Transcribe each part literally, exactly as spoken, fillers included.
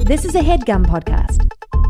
This is a HeadGum podcast.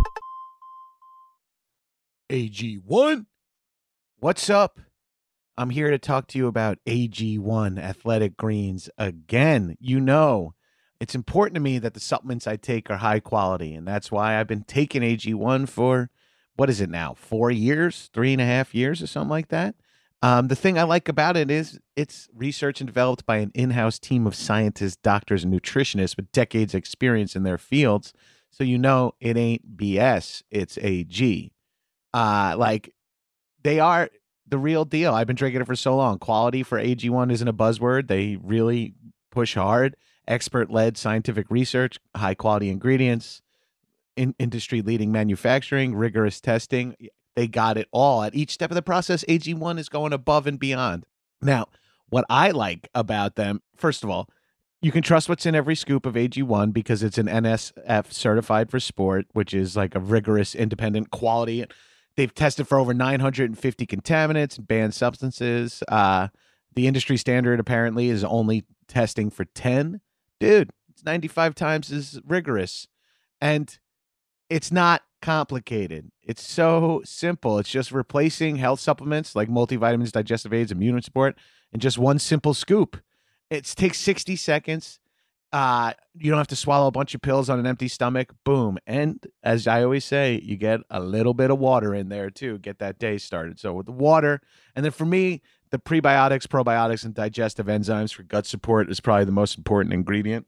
A G one? What's up? I'm here to talk to you about A G one Athletic Greens again. You know, it's important to me that the supplements I take are high quality, and that's why I've been taking A G one for, what is it now, four years, three and a half years or something like that. Um, the thing I like about it is it's researched and developed by an in-house team of scientists, doctors, and nutritionists with decades of experience in their fields. So you know it ain't B S, it's A G. Uh, like, they are the real deal. I've been drinking it for so long. Quality for A G one isn't a buzzword. They really push hard. Expert-led scientific research, high-quality ingredients, in- industry-leading manufacturing, rigorous testing. They got it all. At each step of the process, A G one is going above and beyond. Now, what I like about them, first of all, you can trust what's in every scoop of A G one because it's an N S F certified for sport, which is like a rigorous, independent quality. They've tested for over nine hundred fifty contaminants, banned substances. Uh, the industry standard apparently is only testing for ten. Dude, it's ninety-five times as rigorous. And it's not complicated. It's so simple. It's just replacing health supplements like multivitamins, digestive aids, immune support, in just one simple scoop. It takes sixty seconds. Uh, you don't have to swallow a bunch of pills on an empty stomach. Boom. And as I always say, you get a little bit of water in there too. Get that day started. So with the water, and then for me, the prebiotics, probiotics, and digestive enzymes for gut support is probably the most important ingredient.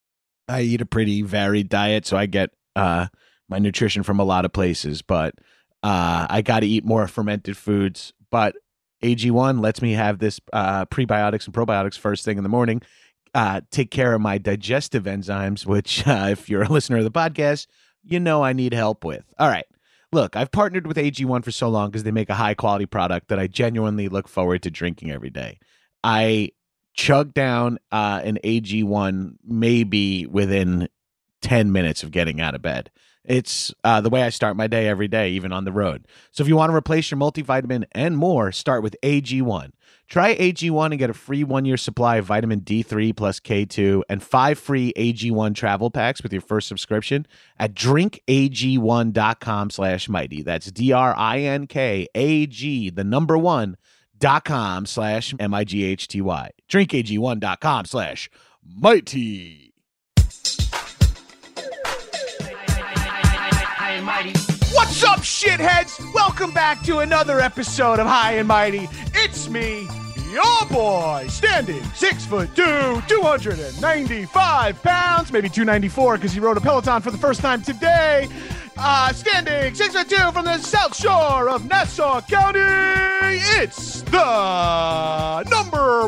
I eat a pretty varied diet, so I get uh, my nutrition from a lot of places, but uh, I got to eat more fermented foods. But A G one lets me have this uh, prebiotics and probiotics first thing in the morning. Uh, take care of my digestive enzymes, which uh, if you're a listener of the podcast, you know I need help with. All right. Look, I've partnered with A G one for so long because they make a high quality product that I genuinely look forward to drinking every day. I chug down uh, an A G one maybe within ten minutes of getting out of bed. It's uh, the way I start my day every day, even on the road. So if you want to replace your multivitamin and more, start with A G one. Try A G one and get a free one-year supply of vitamin D three plus K two and five free A G one travel packs with your first subscription at drinkag1.com slash mighty. That's D-R-I-N-K-A-G, the number one, dot com slash M-I-G-H-T-Y. drinkag1.com slash mighty. What's up, shitheads? Welcome back to another episode of High and Mighty. It's me, your boy, standing six foot two, two hundred ninety-five pounds, maybe two ninety-four because he rode a Peloton for the first time today. Uh, standing six foot two from the South Shore of Nassau County. It's the number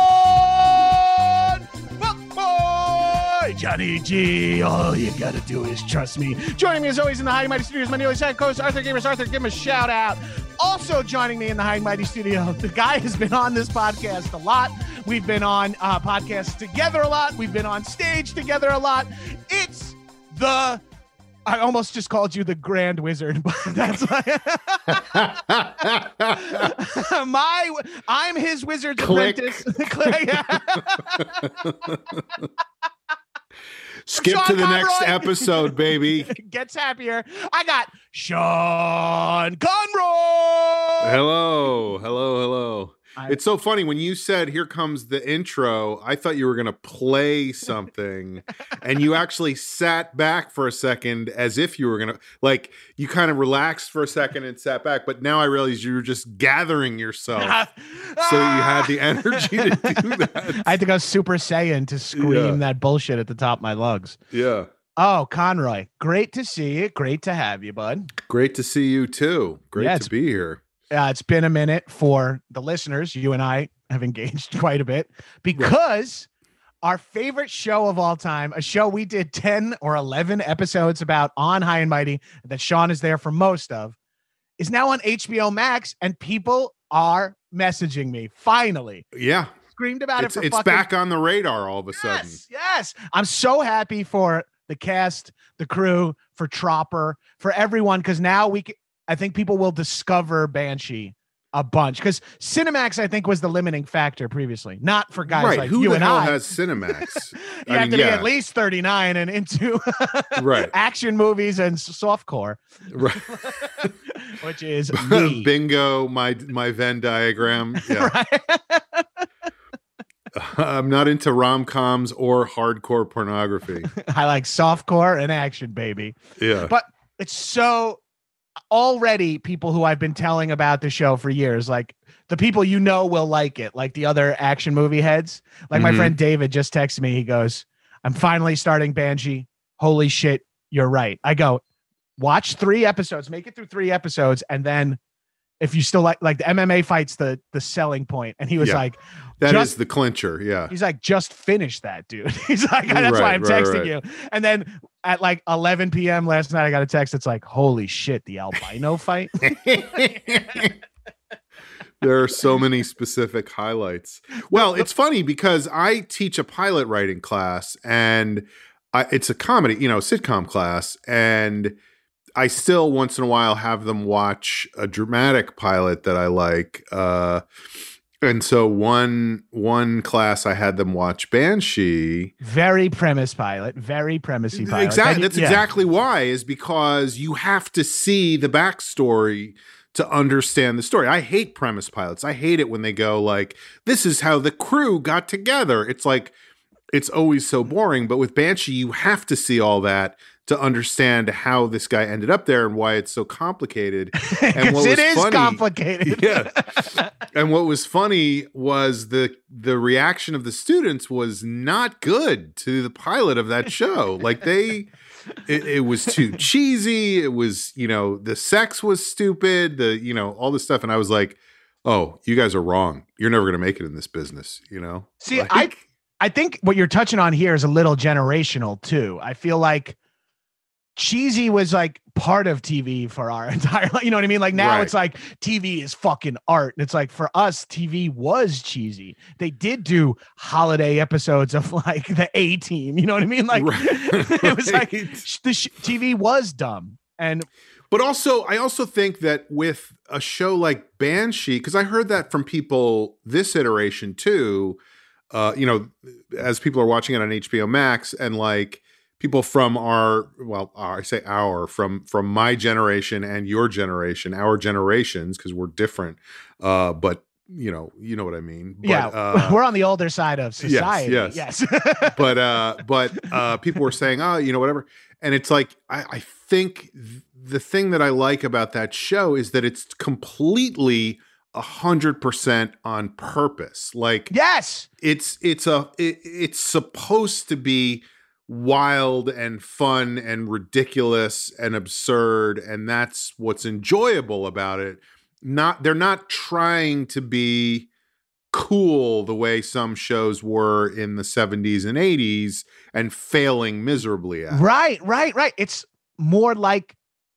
one boy, Johnny G. All you gotta do is trust me. Joining me as always in the High and Mighty Studios, my newly signed co-host Arthur Gamers. Arthur, give him a shout out. Also joining me in the High and Mighty Studio, the guy has been on this podcast a lot. We've been on uh, podcasts together a lot. We've been on stage together a lot. It's the, I almost just called you the Grand Wizard, but that's like, my, I'm his wizard's Click. apprentice. Click. Skip Sean to the Conroy. next episode, baby. Gets happier. I got Sean Conroy. Hello, hello, hello. I- It's so funny when you said, "Here comes the intro." I thought you were going to play something, and you actually sat back for a second as if you were going to, like, you kind of relaxed for a second and sat back. But now I realize you were just gathering yourself so that you had the energy to do that. I had to go Super Saiyan to scream Yeah. that bullshit at the top of my lungs. Yeah. Oh, Conroy, great to see you. Great to have you, bud. Great to see you too. Great Yeah, to it's- be here. Uh, it's been a minute for the listeners. You and I have engaged quite a bit because our favorite show of all time, a show we did ten or eleven episodes about on High and Mighty that Sean is there for most of, is now on H B O Max, and people are messaging me. Finally. Yeah. Screamed about It's, it for it's fucking back on the radar all of a sudden. Yes, yes. I'm so happy for the cast, the crew, for Tropper, for everyone, because now we can, I think people will discover Banshee a bunch, because Cinemax I think was the limiting factor previously, not for guys right. like Who you the and hell I. has Cinemax? you I have mean, to be yeah. at least thirty-nine and into right. action movies and softcore, right. which is me. Bingo, my my Venn diagram. Yeah. Right? I'm not into rom-coms or hardcore pornography. I like softcore and action, baby. Yeah. But it's so already people who I've been telling about the show for years, like the people you know will like it, like the other action movie heads. Like mm-hmm. my friend David just texted me. He goes, I'm finally starting Banshee. Holy shit, you're right. I go, watch three episodes, make it through three episodes, and then if you still like like the M M A fights, the the selling point. And he was yeah. like, that is the clincher. Yeah. He's like, just finish that, dude. He's like, that's right, why I'm right, texting right. you. And then at like eleven p.m. last night, I got a text. It's like, holy shit, the albino fight. There are so many specific highlights. Well, it's funny because I teach a pilot writing class, and I, it's a comedy, you know, sitcom class, and I still once in a while have them watch a dramatic pilot that I like. Uh, and so one one class I had them watch Banshee. Very premise pilot, very premisey pilot. Exactly. You, That's yeah. exactly why, is because you have to see the backstory to understand the story. I hate premise pilots. I hate it when they go like, this is how the crew got together. It's like, it's always so boring. But with Banshee, you have to see all that to understand how this guy ended up there and why it's so complicated. And what it was is funny, complicated. Yeah. And what was funny was the the reaction of the students was not good to the pilot of that show. Like they, it, it was too cheesy. It was, you know, the sex was stupid. The, you know, all this stuff. And I was like, oh, you guys are wrong. You're never going to make it in this business. You know. See, like, I I think what you're touching on here is a little generational too. I feel like cheesy was like part of T V for our entire life. You know what I mean? Like now right. it's like T V is fucking art. And it's like for us, T V was cheesy. They did do holiday episodes of like the A-Team. You know what I mean? Like right. it was like the sh- T V was dumb. And but also, I also think that with a show like Banshee, because I heard that from people this iteration too, uh, you know, as people are watching it on H B O Max, and like people from our, well, our, I say our, from from my generation and your generation, our generations, because we're different, uh, but you know, you know what I mean. But, yeah, uh, we're on the older side of society. Yes, yes. yes. but uh, but uh, people were saying, oh, you know, whatever, and it's like I, I think th- the thing that I like about that show is that it's completely a hundred percent on purpose. Like, yes, it's it's a it, it's supposed to be wild and fun and ridiculous and absurd, and that's what's enjoyable about it. Not they're not trying to be cool the way some shows were in the seventies and eighties and failing miserably at it. Right, right, right. It's more like,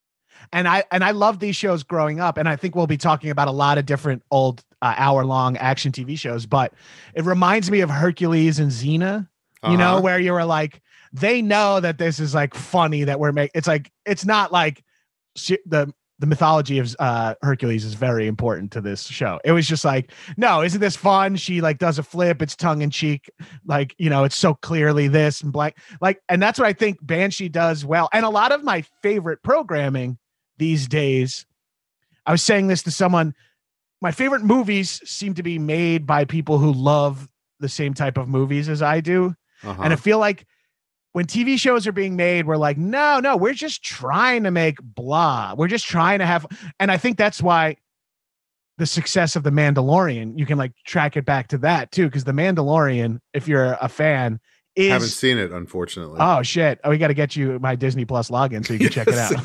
and I and I love these shows growing up, and I think we'll be talking about a lot of different old uh, hour-long action T V shows, but it reminds me of Hercules and Xena, you uh-huh. know, where you were like, they know that this is like funny, that we're making, it's like, it's not like the, the mythology of uh, Hercules is very important to this show. It was just like, no, isn't this fun? She like does a flip. It's tongue in cheek. Like, you know, it's so clearly this and blank, like, and that's what I think Banshee does well. And a lot of my favorite programming these days, I was saying this to someone, my favorite movies seem to be made by people who love the same type of movies as I do. Uh-huh. And I feel like when T V shows are being made, we're like, no, no, we're just trying to make blah. We're just trying to have, and I think that's why the success of The Mandalorian, you can like track it back to that too. Cause The Mandalorian, if you're a fan, is, haven't seen it, unfortunately. Oh shit. Oh, we got to get you my Disney Plus login so you can yes, check it out.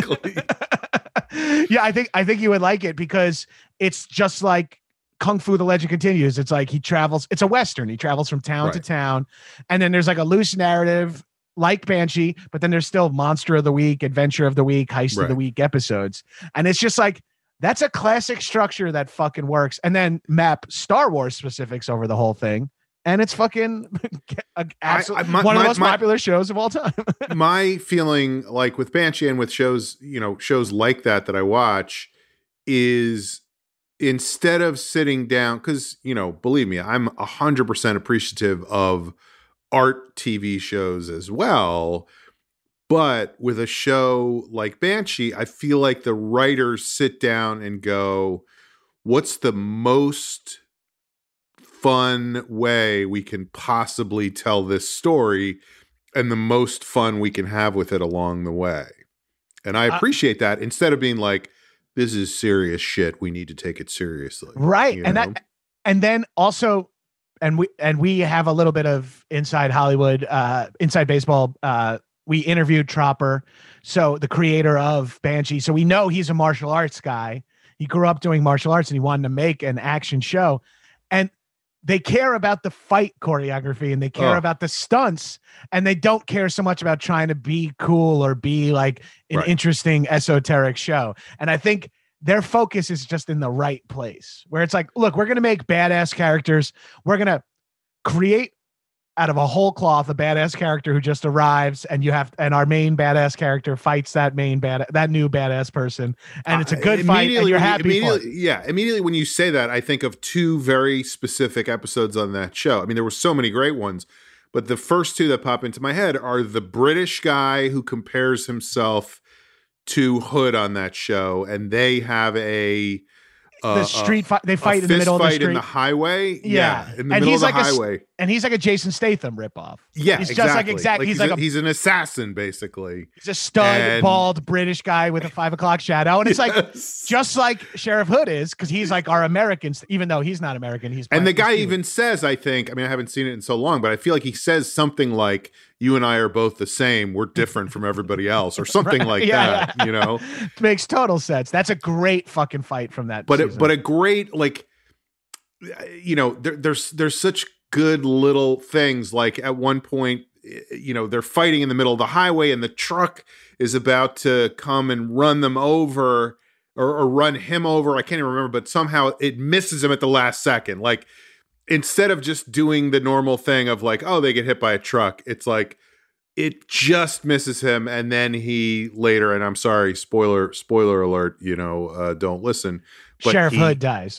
Exactly. Yeah. I think, I think you would like it because it's just like Kung Fu: The Legend Continues. It's like he travels, it's a Western. He travels from town right. to town. And then there's like a loose narrative like Banshee, but then there's still Monster of the Week, Adventure of the Week, Heist right. of the Week episodes. And it's just like, that's a classic structure that fucking works. And then map Star Wars specifics over the whole thing. And it's fucking absolutely I, I, my, one of the most my, popular shows of all time. My feeling, like with Banshee and with shows, you know, shows like that that I watch, is instead of sitting down, because, you know, believe me, I'm one hundred percent appreciative of art T V shows as well. But with a show like Banshee, I feel like the writers sit down and go, what's the most fun way we can possibly tell this story and the most fun we can have with it along the way? And I appreciate uh, that, instead of being like, this is serious shit, we need to take it seriously. Right. You and know? that, and then also, and we, and we have a little bit of inside Hollywood, uh, inside baseball, uh, we interviewed Tropper, so the creator of Banshee. So we know he's a martial arts guy. He grew up doing martial arts and he wanted to make an action show. And they care about the fight choreography and they care oh. about the stunts, and they don't care so much about trying to be cool or be like an right. interesting esoteric show. And I think their focus is just in the right place, where it's like, look, we're going to make badass characters. We're going to create out of a whole cloth a badass character who just arrives, and you have, and our main badass character fights that main bad, that new badass person, and it's a good uh, fight, and you're happy. Immediately, for it. Yeah, immediately when you say that, I think of two very specific episodes on that show. I mean, there were so many great ones, but the first two that pop into my head are the British guy who compares himself to Hood on that show, and they have a uh, the street fight. They fight a in the middle of the fight street in the highway. Yeah, yeah in the and middle he's of the like highway. A, and he's like a Jason Statham ripoff. Yeah, he's exactly. just like exactly. Like he's, he's like a, a, he's an assassin, basically. He's a stud, and, bald British guy with a five o'clock shadow, and it's yes. like just like Sheriff Hood is, because he's like our Americans, even though he's not American. He's and the guy even says, I think, I mean, I haven't seen it in so long, but I feel like he says something like, "You and I are both the same. We're different from everybody else," or something right. like yeah, that. Yeah. You know, it makes total sense. That's a great fucking fight from that. But season. It, but a great like, you know, there, there's there's such good little things. Like at one point, you know, they're fighting in the middle of the highway, and the truck is about to come and run them over, or, or run him over. I can't even remember, but somehow it misses him at the last second. Like, instead of just doing the normal thing of like, oh, they get hit by a truck, it's like it just misses him, and then he later, and I'm sorry, spoiler spoiler alert, you know, uh, don't listen. But Sheriff he, Hood dies.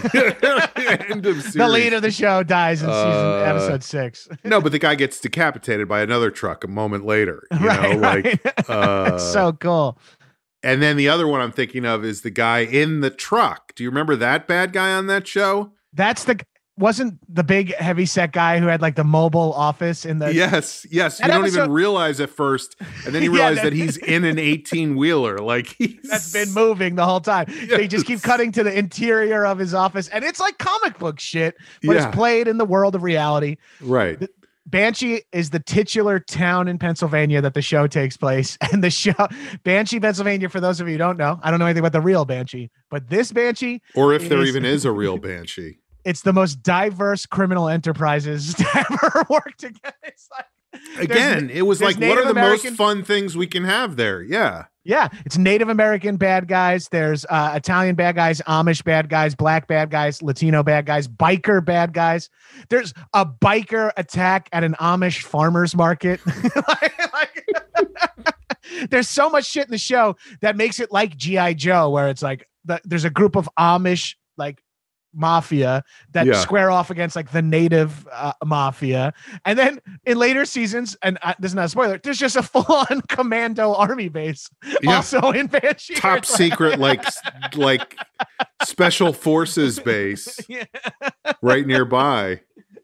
End of series. The lead of the show dies in season uh, episode six. No, but the guy gets decapitated by another truck a moment later. You right, know, right. like uh, That's so cool. And then the other one I'm thinking of is the guy in the truck. Do you remember that bad guy on that show? That's the wasn't the big heavy set guy who had like the mobile office in the yes yes you don't episode, even realize at first, and then you realize yeah, that, that he's in an eighteen wheeler like he's that's been moving the whole time. Yes. They just keep cutting to the interior of his office, and it's like comic book shit, but yeah. it's played in the world of reality. Right. The, Banshee is the titular town in Pennsylvania that the show takes place. And the show, Banshee, Pennsylvania, for those of you who don't know, I don't know anything about the real Banshee, but this Banshee. Or if there is, even is a real Banshee. It's the most diverse criminal enterprises to ever work together. It's like, again, it was like, Native what are the American, most fun things we can have there? Yeah. Yeah. It's Native American bad guys. There's uh, Italian bad guys, Amish bad guys, black bad guys, Latino bad guys, biker bad guys. There's a biker attack at an Amish farmer's market. like, like, there's so much shit in the show that makes it like G I Joe, where it's like the, there's a group of Amish, like, mafia that yeah. square off against like the native uh, mafia, and then in later seasons, and uh, this is not a spoiler, there's just a full-on commando army base yeah. also in Banshee, top secret like like special forces base yeah. right nearby.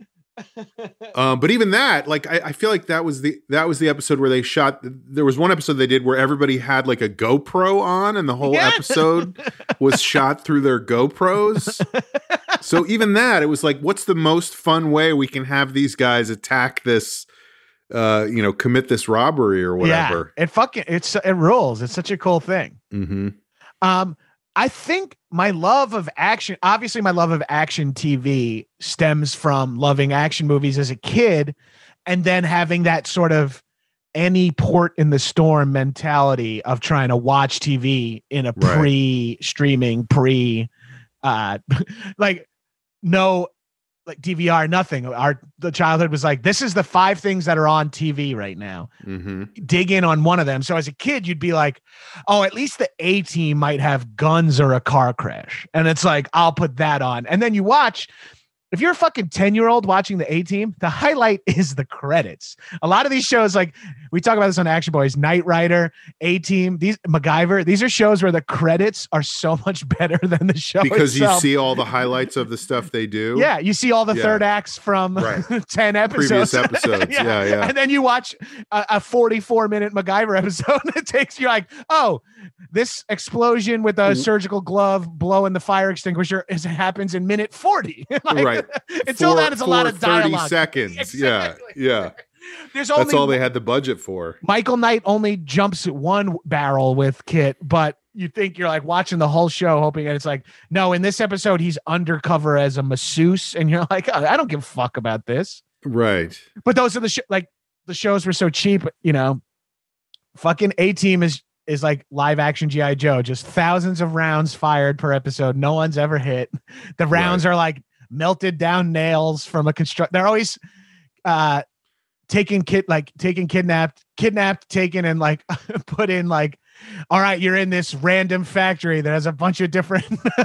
Um, but even that, like, I, I feel like that was the that was the episode where they shot. There was one episode they did where everybody had like a GoPro on, and the whole yeah. episode was shot through their GoPros. So even that, it was like, what's the most fun way we can have these guys attack this, uh, you know, commit this robbery or whatever? Yeah, it fucking it's it rules. It's such a cool thing. Mm-hmm. Um. I think my love of action, obviously my love of action T V stems from loving action movies as a kid, and then having that sort of any port in the storm mentality of trying to watch T V in a right. pre-streaming, pre, uh, like no, like D V R, nothing. Our the childhood was like, this is the five things that are on T V right now. Mm-hmm. Dig in on one of them. So as a kid, you'd be like, oh, at least the A Team might have guns or a car crash. And it's like, I'll put that on. And then you watch. If you're a fucking ten year old watching the A Team, the highlight is the credits. A lot of these shows, like we talk about this on Action Boys, Knight Rider, A Team, these MacGyver, these are shows where the credits are so much better than the show because itself. You see all the highlights of the stuff they do. Yeah, you see all the yeah. third acts from right. ten episodes. Previous episodes. yeah. yeah, yeah. And then you watch a, a forty-four minute MacGyver episode and it takes you like, oh, this explosion with a surgical glove blowing the fire extinguisher is happens in minute forty. Like, right. Until then, it's a lot of dialogue. thirty seconds. Exactly. Yeah. Yeah. There's only That's all they had the budget for. Michael Knight only jumps one barrel with Kit, but you think you're like watching the whole show hoping that it's like, no, in this episode, he's undercover as a masseuse. And you're like, oh, I don't give a fuck about this. Right. But those are the sh- like the shows were so cheap, you know, fucking A Team is is like live action G I Joe, just thousands of rounds fired per episode. No one's ever hit. The rounds right. are like melted down nails from a construct. They're always uh, taking kid, like taking kidnapped, kidnapped, taken and like put in like, all right, you're in this random factory that has a bunch of different.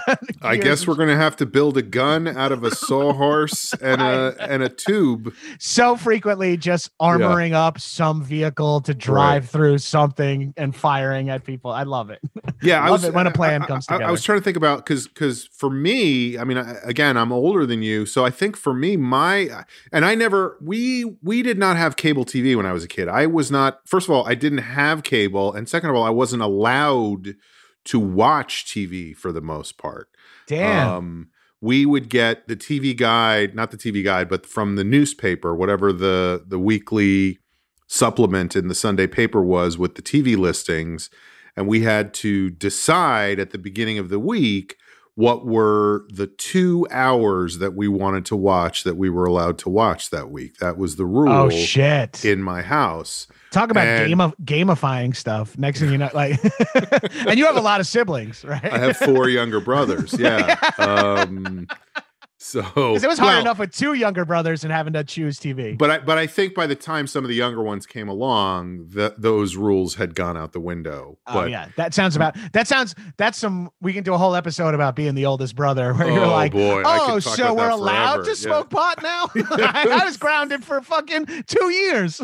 I guess we're going to have to build a gun out of a sawhorse and a and a tube. So frequently just armoring yeah. up some vehicle to drive right. through something and firing at people. I love it. Yeah, I, I was, it when a plan I, comes I, together. I was trying to think about because because for me, I mean, I, again, I'm older than you, so I think for me, my and I never we we did not have cable T V when I was a kid. I was not. First of all, I didn't have cable, and second of all, I wasn't wasn't allowed to watch T V for the most part. Damn. Um, we would get the T V guide, not the T V guide, but from the newspaper, whatever the the weekly supplement in the Sunday paper was with the T V listings. And we had to decide at the beginning of the week what were the two hours that we wanted to watch that we were allowed to watch that week. That was the rule. Oh, shit. In my house. Talk about and, game of gamifying stuff. Next thing you know, like, and you have a lot of siblings, right? I have four younger brothers. Yeah. um, so it was hard well, enough with two younger brothers and having to choose T V. But I, but I think by the time some of the younger ones came along, that those rules had gone out the window. Oh but, yeah, that sounds about that sounds that's some. We can do a whole episode about being the oldest brother, where oh, you're like, boy, oh, so we're allowed forever. to smoke yeah. pot now? I, I was grounded for fucking two years.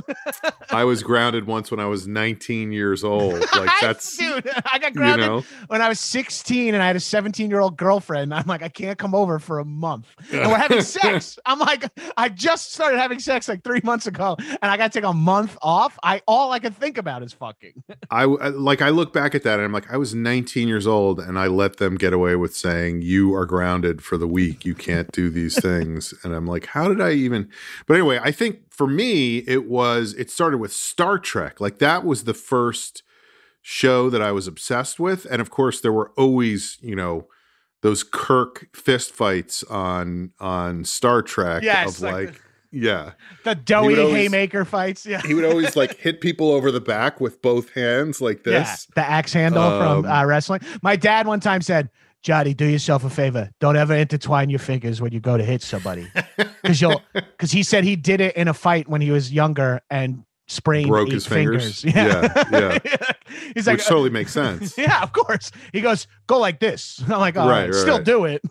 I was grounded once when I was nineteen years old. Like that's dude, I got grounded you know? when I was sixteen, and I had a seventeen year old girlfriend. I'm like, I can't come over for a month, and we're having sex. I'm like, I just started having sex like three months ago, and I got to take a month off. I all I could think about is fucking. I like I look back at that and I'm like, I was nineteen years old and I let them get away with saying you are grounded for the week. You can't do these things. And I'm like, how did I even? But anyway, I think for me it was. It started with Star Trek. Like that was the first show that I was obsessed with, and of course there were always, you know, those Kirk fist fights on on Star Trek. Yes, of like, like the, yeah, the doughy always, haymaker fights. Yeah, he would always like hit people over the back with both hands like this. Yeah, the axe handle um, from uh, wrestling. My dad one time said, "Johnny, do yourself a favor. Don't ever intertwine your fingers when you go to hit somebody, because you'll." Because he said he did it in a fight when he was younger and sprained broke eight his fingers. fingers. Yeah, yeah. yeah. He's like, which totally makes sense. Yeah, of course. He goes, go like this. I'm like, oh, right, right, right, still right. do it.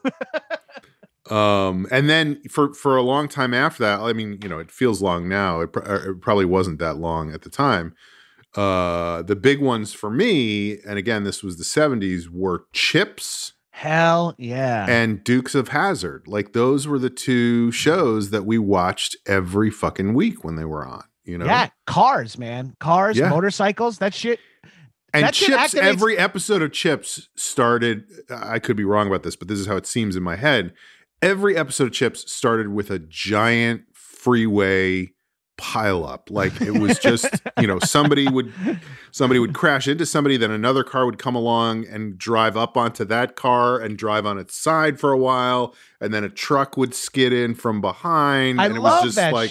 um, and then for for a long time after that, I mean, you know, it feels long now. It, pr- it probably wasn't that long at the time. Uh, the big ones for me, and again, this was the seventies, were Chips. Hell yeah. And Dukes of Hazzard. Like those were the two shows that we watched every fucking week when they were on, you know? Yeah, cars, man. Cars, yeah. motorcycles, that shit. And that Chips, shit activates- every episode of Chips started, I could be wrong about this, but this is how it seems in my head. Every episode of Chips started with a giant freeway pile up. Like it was just, you know, somebody would somebody would crash into somebody, then another car would come along and drive up onto that car and drive on its side for a while, and then a truck would skid in from behind. I and it love was just that like shit.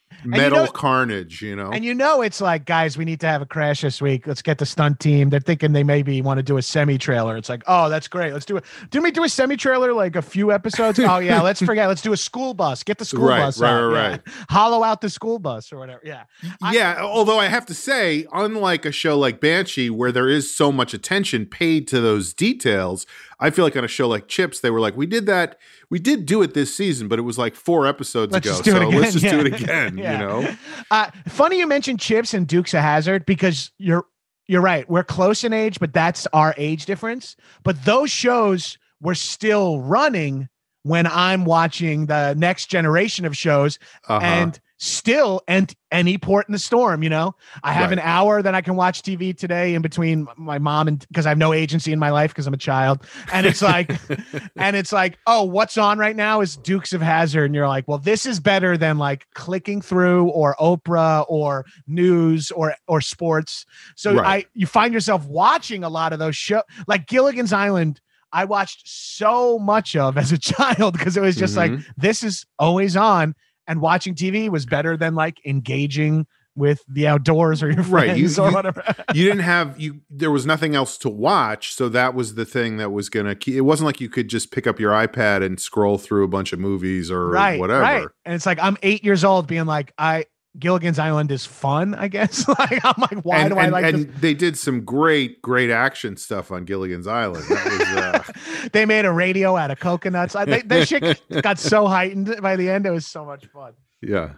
metal know, carnage, you know? And you know, it's like, guys, we need to have a crash this week. Let's get the stunt team. They're thinking they maybe want to do a semi trailer. It's like, oh, that's great. Let's do it. Didn't we do a semi trailer like a few episodes? Oh, yeah. Let's forget. Let's do a school bus. Get the school right, bus right, out. Right, yeah. right. Hollow out the school bus or whatever. Yeah. Yeah. I, although I have to say, unlike a show like Banshee, where there is so much attention paid to those details, I feel like on a show like Chips, they were like, we did that. We did do it this season, but it was like four episodes let's ago. Just do so it again. let's just yeah. do it again, yeah. you know? Uh, funny you mentioned Chips and Dukes of Hazzard because you're you're right. We're close in age, but that's our age difference. But those shows were still running when I'm watching the next generation of shows uh-huh. and still and any port in the storm, you know, I have right. an hour that I can watch T V today in between my mom and because I have no agency in my life because I'm a child. And it's like, and it's like, oh, what's on right now is Dukes of Hazzard. And you're like, well, this is better than like clicking through or Oprah or news or, or sports. So right. I, you find yourself watching a lot of those shows like Gilligan's Island. I watched so much of as a child because it was just mm-hmm. like, this is always on. And watching T V was better than like engaging with the outdoors or your friends right. you, or you, whatever. You didn't have you. There was nothing else to watch, so that was the thing that was gonna. Keep, it wasn't like you could just pick up your iPad and scroll through a bunch of movies or right, whatever. Right. And it's like I'm eight years old, being like, I Gilligan's Island is fun. I guess. like I'm like, why and, do I and, like? And this? They did some great, great action stuff on Gilligan's Island. That was. Uh... they made a radio out of coconuts. I, they, that shit got so heightened by the end. It was so much fun. Yeah.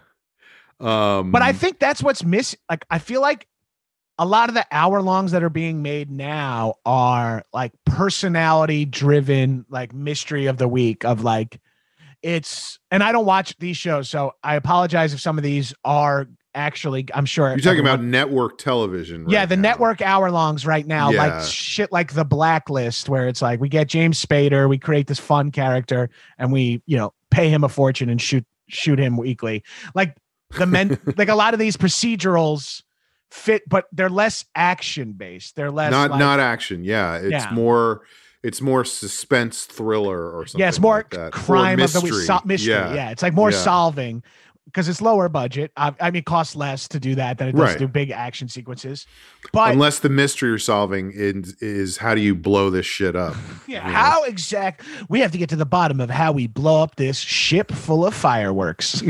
Um, but I think that's what's missing. Like, I feel like a lot of the hour longs that are being made now are like personality driven, like mystery of the week of like, it's, and I don't watch these shows. So I apologize if some of these are actually, I'm sure. You're talking everyone, about network television. Right yeah. The now. network hour longs right now, yeah. like shit, like The Blacklist, where it's like, we get James Spader, we create this fun character and we, you know, pay him a fortune and shoot, shoot him weekly. Like the men, like a lot of these procedurals fit, but they're less action based. They're less not, like, not action. Yeah. It's yeah. more, it's more suspense thriller or something. Yeah. It's more like that. crime of the week. So, mystery. Yeah. yeah. It's like more yeah. solving because it's lower budget. I, I mean, it costs less to do that than it does right. to do big action sequences. But unless the mystery you're solving is, is how do you blow this shit up? Yeah. You How know? exact? We have to get to the bottom of how we blow up this ship full of fireworks.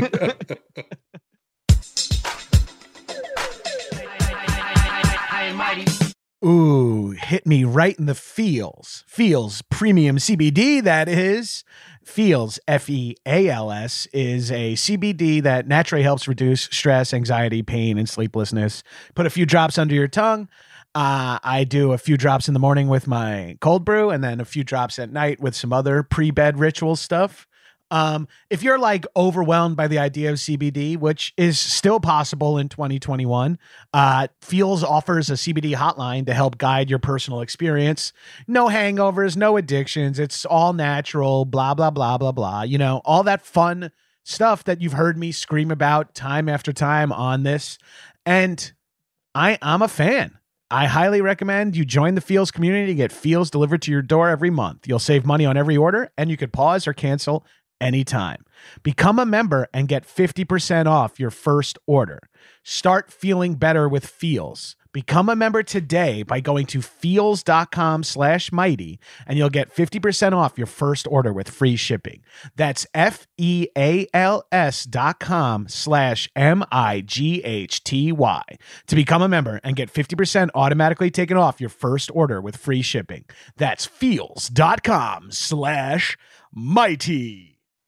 Ooh, hit me right in the feels. Feels Premium C B D, that is. Feels, F E A L S, is a C B D that naturally helps reduce stress, anxiety, pain, and sleeplessness. Put a few drops under your tongue. Uh, I do a few drops in the morning with my cold brew and then a few drops at night with some other pre-bed ritual stuff. Um, if you're like overwhelmed by the idea of C B D, which is still possible in twenty twenty-one, uh, Feels offers a C B D hotline to help guide your personal experience. No hangovers, no addictions. It's all natural, blah, blah, blah, blah, blah. You know, all that fun stuff that you've heard me scream about time after time on this. And I, I'm a fan. I highly recommend you join the Feels community to get Feels delivered to your door every month. You'll save money on every order and you could pause or cancel anytime. Become a member and get fifty percent off your first order. Start feeling better with Feels. Become a member today by going to feels.com slash mighty and you'll get fifty percent off your first order with free shipping. That's F-E-A-L-S dot com slash M-I-G-H-T-Y to become a member and get fifty percent automatically taken off your first order with free shipping. That's feels.com slash mighty.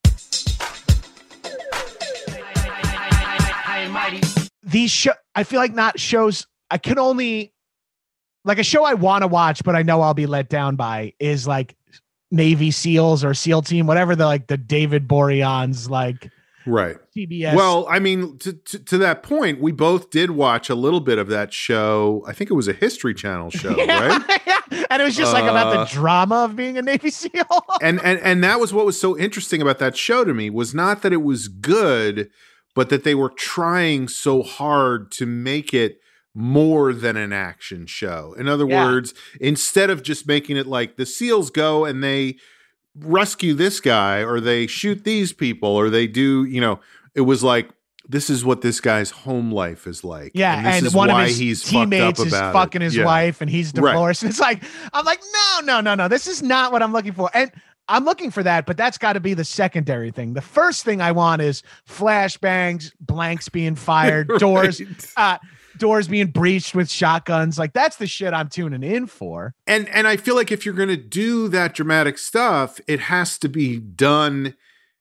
These show, I feel like not shows. I can only like a show I want to watch, but I know I'll be let down by is like Navy SEALs or SEAL Team, whatever the like the David Boreanaz like right C B S. Well, I mean, to, to to that point, we both did watch a little bit of that show. I think it was a History Channel show, yeah, right? Yeah. And it was just like uh, about the drama of being a Navy SEAL. and and and that was what was so interesting about that show to me was not that it was good, but that they were trying so hard to make it more than an action show. In other yeah. words, instead of just making it like the SEALs go and they rescue this guy or they shoot these people or they do, you know, it was like this is what this guy's home life is like. Yeah, and, this and is one why of his he's teammates fucked up is about fucking it. his Yeah. wife, and he's Right. divorced. And it's like, I'm like, no, no, no, no. This is not what I'm looking for. And I'm looking for that, but that's got to be the secondary thing. The first thing I want is flashbangs, blanks being fired, Right. doors, uh, doors being breached with shotguns. Like, that's the shit I'm tuning in for. And and I feel like if you're going to do that dramatic stuff, it has to be done.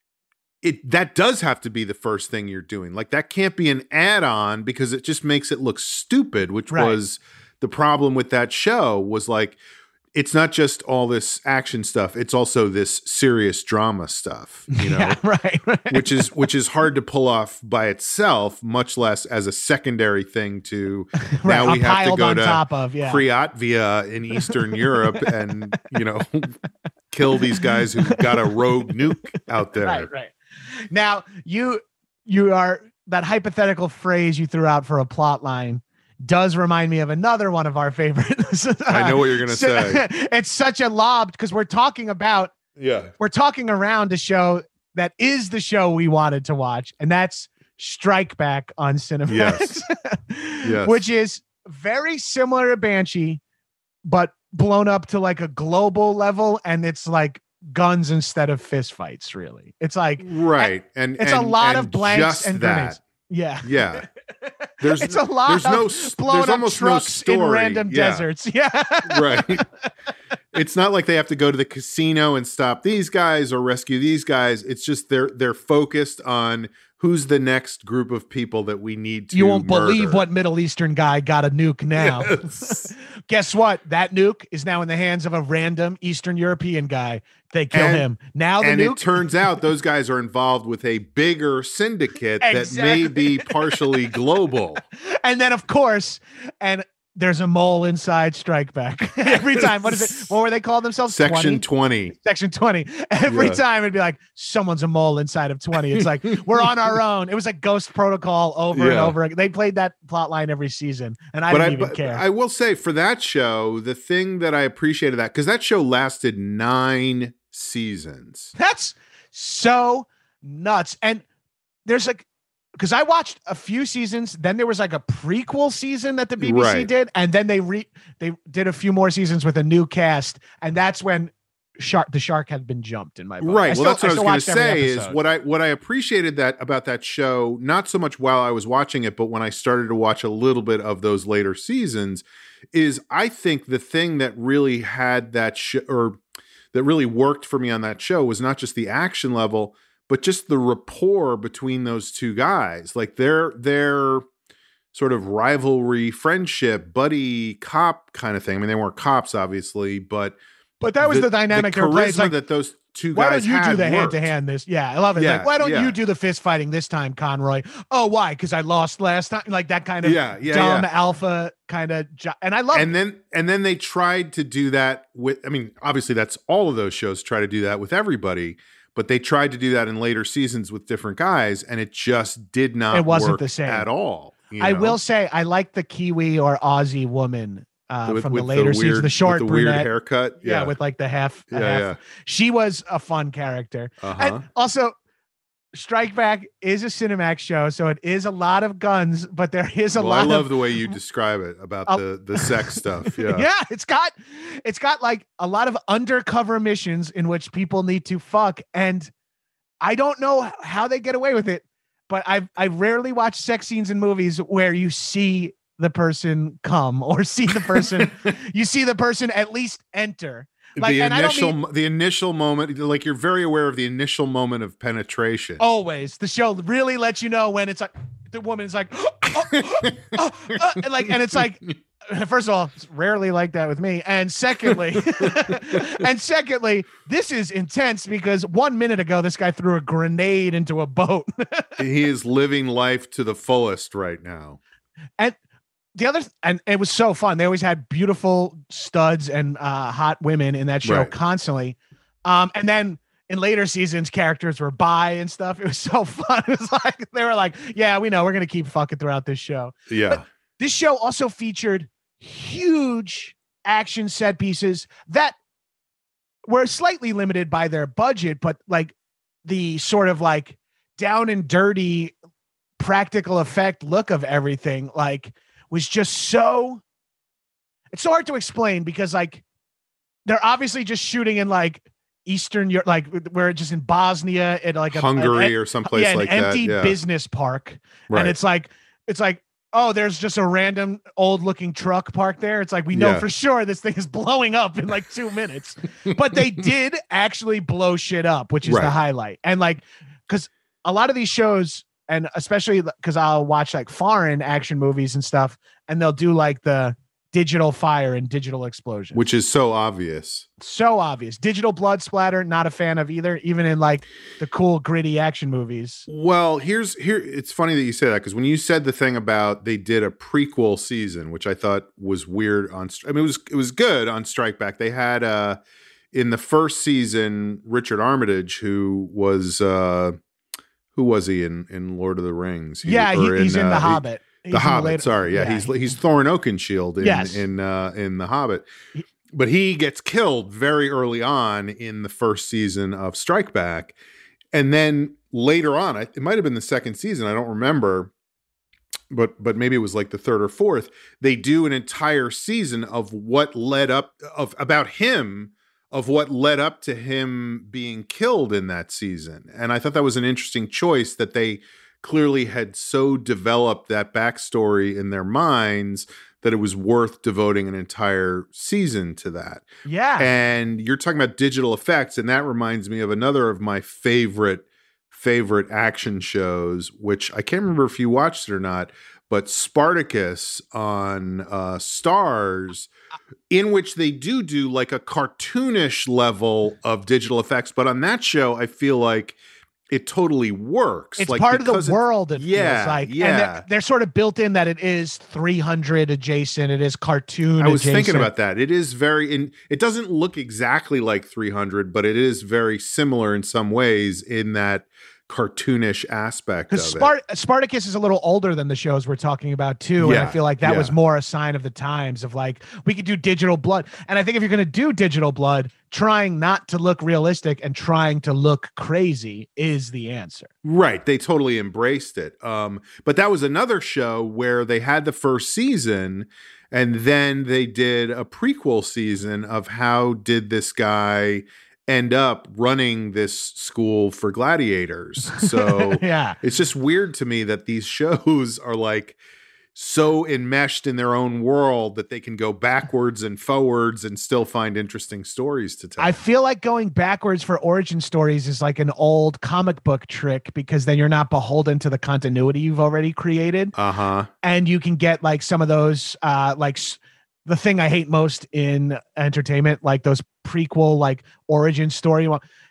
It that does have to be the first thing you're doing. Like, that can't be an add-on, because it just makes it look stupid, which Right. was the problem with that show. Was like, it's not just all this action stuff, it's also this serious drama stuff, you know. Yeah, right, right. which is which is hard to pull off by itself, much less as a secondary thing to Right, now we have to piled go on to top of, yeah. Kriatvia in Eastern Europe and, you know, kill these guys who've got a rogue nuke out there. Right, right. Now, you you are that hypothetical phrase you threw out for a plot line does remind me of another one of our favorites. I know what you're gonna So- say. It's such a lob, because we're talking about Yeah. we're talking around a show that is the show we wanted to watch, and that's Strike Back on Cinemax. Yes. Yes. Which is very similar to Banshee, but blown up to like a global level, and it's like guns instead of fist fights, really. It's like Right. And it's and, a lot and of blanks just and that. grenades. Yeah. Yeah. There's It's a lot there's of no s- blown there's up almost no trucks in story. random Yeah. deserts. Yeah. Right. It's not like they have to go to the casino and stop these guys or rescue these guys. It's just they're they're focused on who's the next group of people that we need to You won't murder. believe what Middle Eastern guy got a nuke now. Yes. Guess what? That nuke is now in the hands of a random Eastern European guy. They kill And- him. Now the And nuke it turns out those guys are involved with a bigger syndicate that may be partially global. and then of course, and there's a mole inside Strike Back. Every time. What is it? What were they called themselves? Section twenty? twenty. Section twenty. Every Yeah. time it'd be like, someone's a mole inside of twenty. It's like, we're on our own. It was like Ghost Protocol over and Yeah. over again. They played that plot line every season, and I But didn't I, even but care. I will say, for that show, the thing that I appreciated that, because that show lasted nine seasons. That's so nuts. And there's like, because I watched a few seasons, then there was like a prequel season that the B B C Right. did, and then they re they did a few more seasons with a new cast, and that's when shark the shark had been jumped in my book. Right. I well, still- that's what I was still going to watched every say. Is episode. what I what I appreciated that about that show, not so much while I was watching it, but when I started to watch a little bit of those later seasons, is I think the thing that really had that show, or that really worked for me on that show, was not just the action level, but just the rapport between those two guys. Like their their sort of rivalry, friendship, buddy cop kind of thing. I mean, they weren't cops, obviously, but But that was the, dynamic they were playing. It's charisma like, that those two why guys don't you do had the hand worked. to hand this? Yeah, I love it. Yeah, like, why don't yeah. you do the fist fighting this time, Conroy? Oh, why? Because I lost last time. Like that kind of Yeah, yeah, dumb yeah. alpha kind of. Jo- and I love And it. then and then they tried to do that with, I mean, obviously that's all of those shows try to do that with everybody, but they tried to do that in later seasons with different guys, and it just did not It wasn't work the same. at all. you I know? will say I like the Kiwi or Aussie woman uh, With- from with the later seasons, weird- the short with the weird brunette. haircut. Yeah. Yeah. with like the half. a Yeah, half. yeah. She was a fun character. Uh-huh. And also, Strike Back is a Cinemax show, so it is a lot of guns, but there is a Well, I lot love of the way you describe it about Uh, the the sex stuff. Yeah. yeah, it's got it's got like a lot of undercover missions in which people need to fuck, and I don't know how they get away with it, but I've I rarely watch sex scenes in movies where you see the person come or see the person you see the person at least enter. Like, the and I don't initial mean- the initial moment, like you're very aware of the initial moment of penetration. Always, the show really lets you know when it's like the woman is like, oh, oh, oh, oh, and like, and it's like, first of all, it's rarely like that with me, and secondly, and secondly, this is intense because one minute ago this guy threw a grenade into a boat, He is living life to the fullest right now. and the other, and it was so fun. They always had beautiful studs and uh, hot women in that show Right. constantly, um, and then. In later seasons, characters were bi and stuff. It was so fun. It was like they were like, "Yeah, we know we're gonna keep fucking throughout this show." Yeah. This show also featured huge action set pieces that were slightly limited by their budget, but like the sort of like down and dirty practical effect look of everything like was just so it's so hard to explain because like they're obviously just shooting in like Eastern Europe, like we're just in Bosnia at like a, Hungary a, or someplace yeah, like an empty that. Yeah. business park. Right. And it's like, it's like, oh, there's just a random old looking truck parked there. It's like, we know Yeah. for sure this thing is blowing up in like two minutes, but they did actually blow shit up, which is Right. the highlight. And like, cause a lot of these shows, and especially cause I'll watch like foreign action movies and stuff, and they'll do like the digital fire and digital explosion, Which is so obvious. So obvious. Digital blood splatter, not a fan of either, even in like the cool gritty action movies. Well, here's here. It's funny that you say that because when you said the thing about they did a prequel season, which I thought was weird on, I mean, it was it was good on Strike Back. They had uh in the first season Richard Armitage, who was uh who was he in in Lord of the Rings? He, yeah, he, he's in, in The uh, Hobbit. He, He's the in Hobbit, later- sorry, yeah, yeah, he's he- he's Thorin Oakenshield in Yes. in uh, in the Hobbit, but he gets killed very early on in the first season of Strike Back, and then later on, it might have been the second season, I don't remember, but but maybe it was like the third or fourth. They do an entire season of what led up of about him. Of what led up to him being killed in that season, and I thought that was an interesting choice that they clearly had so developed that backstory in their minds that it was worth devoting an entire season to that. Yeah. And you're talking about digital effects, and that reminds me of another of my favorite, favorite action shows, which I can't remember if you watched it or not, but Spartacus on uh, Stars, in which they do do like a cartoonish level of digital effects. But on that show, I feel like it totally works. It's like, part of the because it- world. It yeah, feels like, yeah. and they're, they're sort of built in that it is three hundred adjacent. It is cartoon. I was adjacent. thinking about that. It is very, in, it doesn't look exactly like three hundred, but it is very similar in some ways in that cartoonish aspect of Because it. Spart- Spartacus is a little older than the shows we're talking about too, and I Yeah, feel like that yeah. was more a sign of the times of like we could do digital blood, and I think if you're going to do digital blood, trying not to look realistic and trying to look crazy is the answer. Right. They totally embraced it. Um, but that was another show where they had the first season and then they did a prequel season of how did this guy end up running this school for gladiators. So Yeah. it's just weird to me that these shows are like so enmeshed in their own world that they can go backwards and forwards and still find interesting stories to tell. I feel like going backwards for origin stories is like an old comic book trick because then you're not beholden to the continuity you've already created. Uh-huh. And you can get like some of those, uh, like s- the thing I hate most in entertainment, like those prequel, like origin story.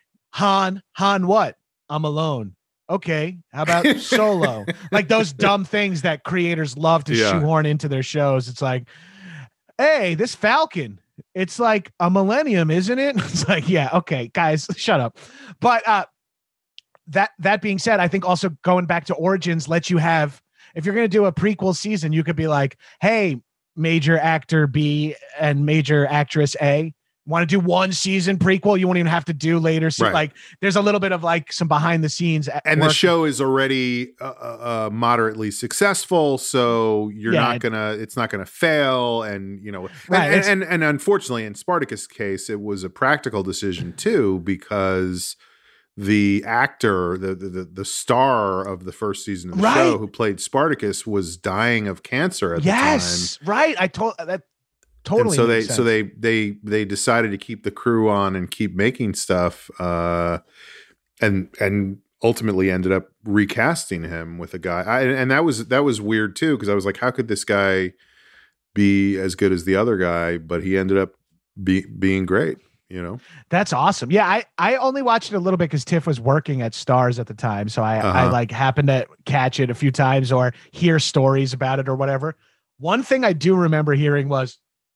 Han, Han, what? I'm alone. Okay. How about Solo? Like those dumb things that creators love to Yeah. shoehorn into their shows. It's like, hey, this Falcon, it's like a millennium, isn't it? It's like, yeah, okay, guys, shut up. But uh, that that being said, I think also going back to Origins lets you have, if you're going to do a prequel season, you could be like, hey, major actor B and major actress A, want to do one season prequel? You won't even have to do later. Se- Right. Like there's a little bit of like some behind the scenes. at And the work. show is already uh, uh, moderately successful, so you're Yeah, not it- gonna, it's not gonna fail, and you know, and, Right, and, it's- and and unfortunately, in Spartacus' case, it was a practical decision too, because the actor, the the the, the star of the first season of the Right. show, who played Spartacus, was dying of cancer at yes, right. I told that the time. totally. And so they makes so sense. they they they decided to keep the crew on and keep making stuff, uh, and and ultimately ended up recasting him with a guy. I, and that was that was weird too, because I was like, how could this guy be as good as the other guy? But he ended up be, being great. You know, That's awesome. Yeah, I, I only watched it a little bit because Tiff was working at Stars at the time. So I, I Uh-huh. like happened to catch it a few times or hear stories about it or whatever. One thing I do remember hearing was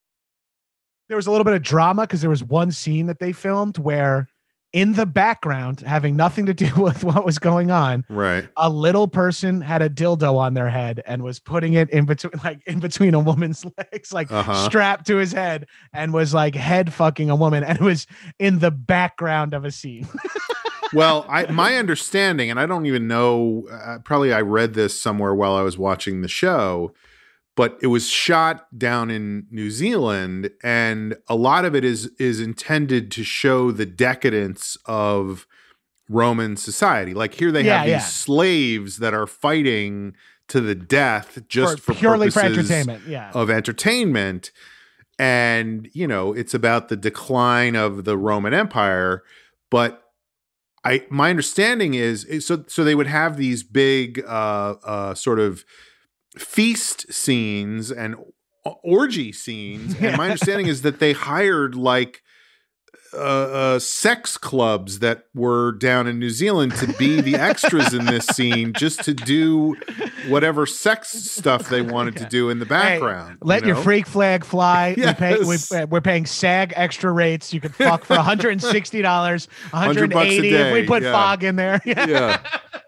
there was a little bit of drama because there was one scene that they filmed where in the background, having nothing to do with what was going on, right? a little person had a dildo on their head and was putting it in between, like in between a woman's legs, like Uh-huh. strapped to his head, and was like head fucking a woman, and it was in the background of a scene. Well, I my understanding, and I don't even know, uh, probably I read this somewhere while I was watching the show, but it was shot down in New Zealand, and a lot of it is is intended to show the decadence of Roman society. Like here they Yeah, have these yeah. slaves that are fighting to the death just for, purely for purposes entertainment. Yeah. of entertainment. And, you know, it's about the decline of the Roman Empire. But I, my understanding is, is so, so they would have these big uh, uh, sort of feast scenes and orgy scenes. And my understanding is that they hired like uh, uh, sex clubs that were down in New Zealand to be the extras in this scene, just to do whatever sex stuff they wanted to do in the background. Hey, let you your know? freak flag fly. Yes. We pay, we, we're paying SAG extra rates. You could fuck for one hundred sixty dollars, one hundred eighty bucks a if we day, put yeah. fog in there. Yeah.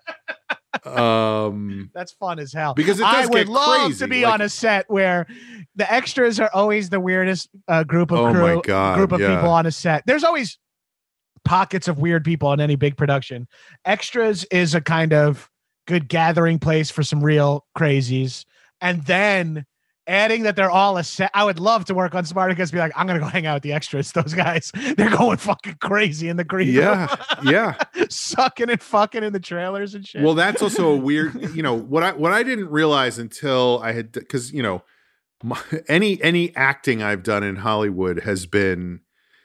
Um, That's fun as hell. Because it does I would get love crazy, to be like- on a set where the extras are always the weirdest uh, group of Oh crew, my God, group of yeah. people on a set. There's always pockets of weird people in any big production. Extras is a kind of good gathering place for some real crazies, and then adding that they're all a set. I would love to work on Spartacus. Be like, I'm gonna go hang out with the extras. Those guys, they're going fucking crazy in the green yeah, room. yeah. Sucking and fucking in the trailers and shit. Well, that's also a weird, you know, what I what I didn't realize until I had, because you know, my, any any acting I've done in Hollywood has been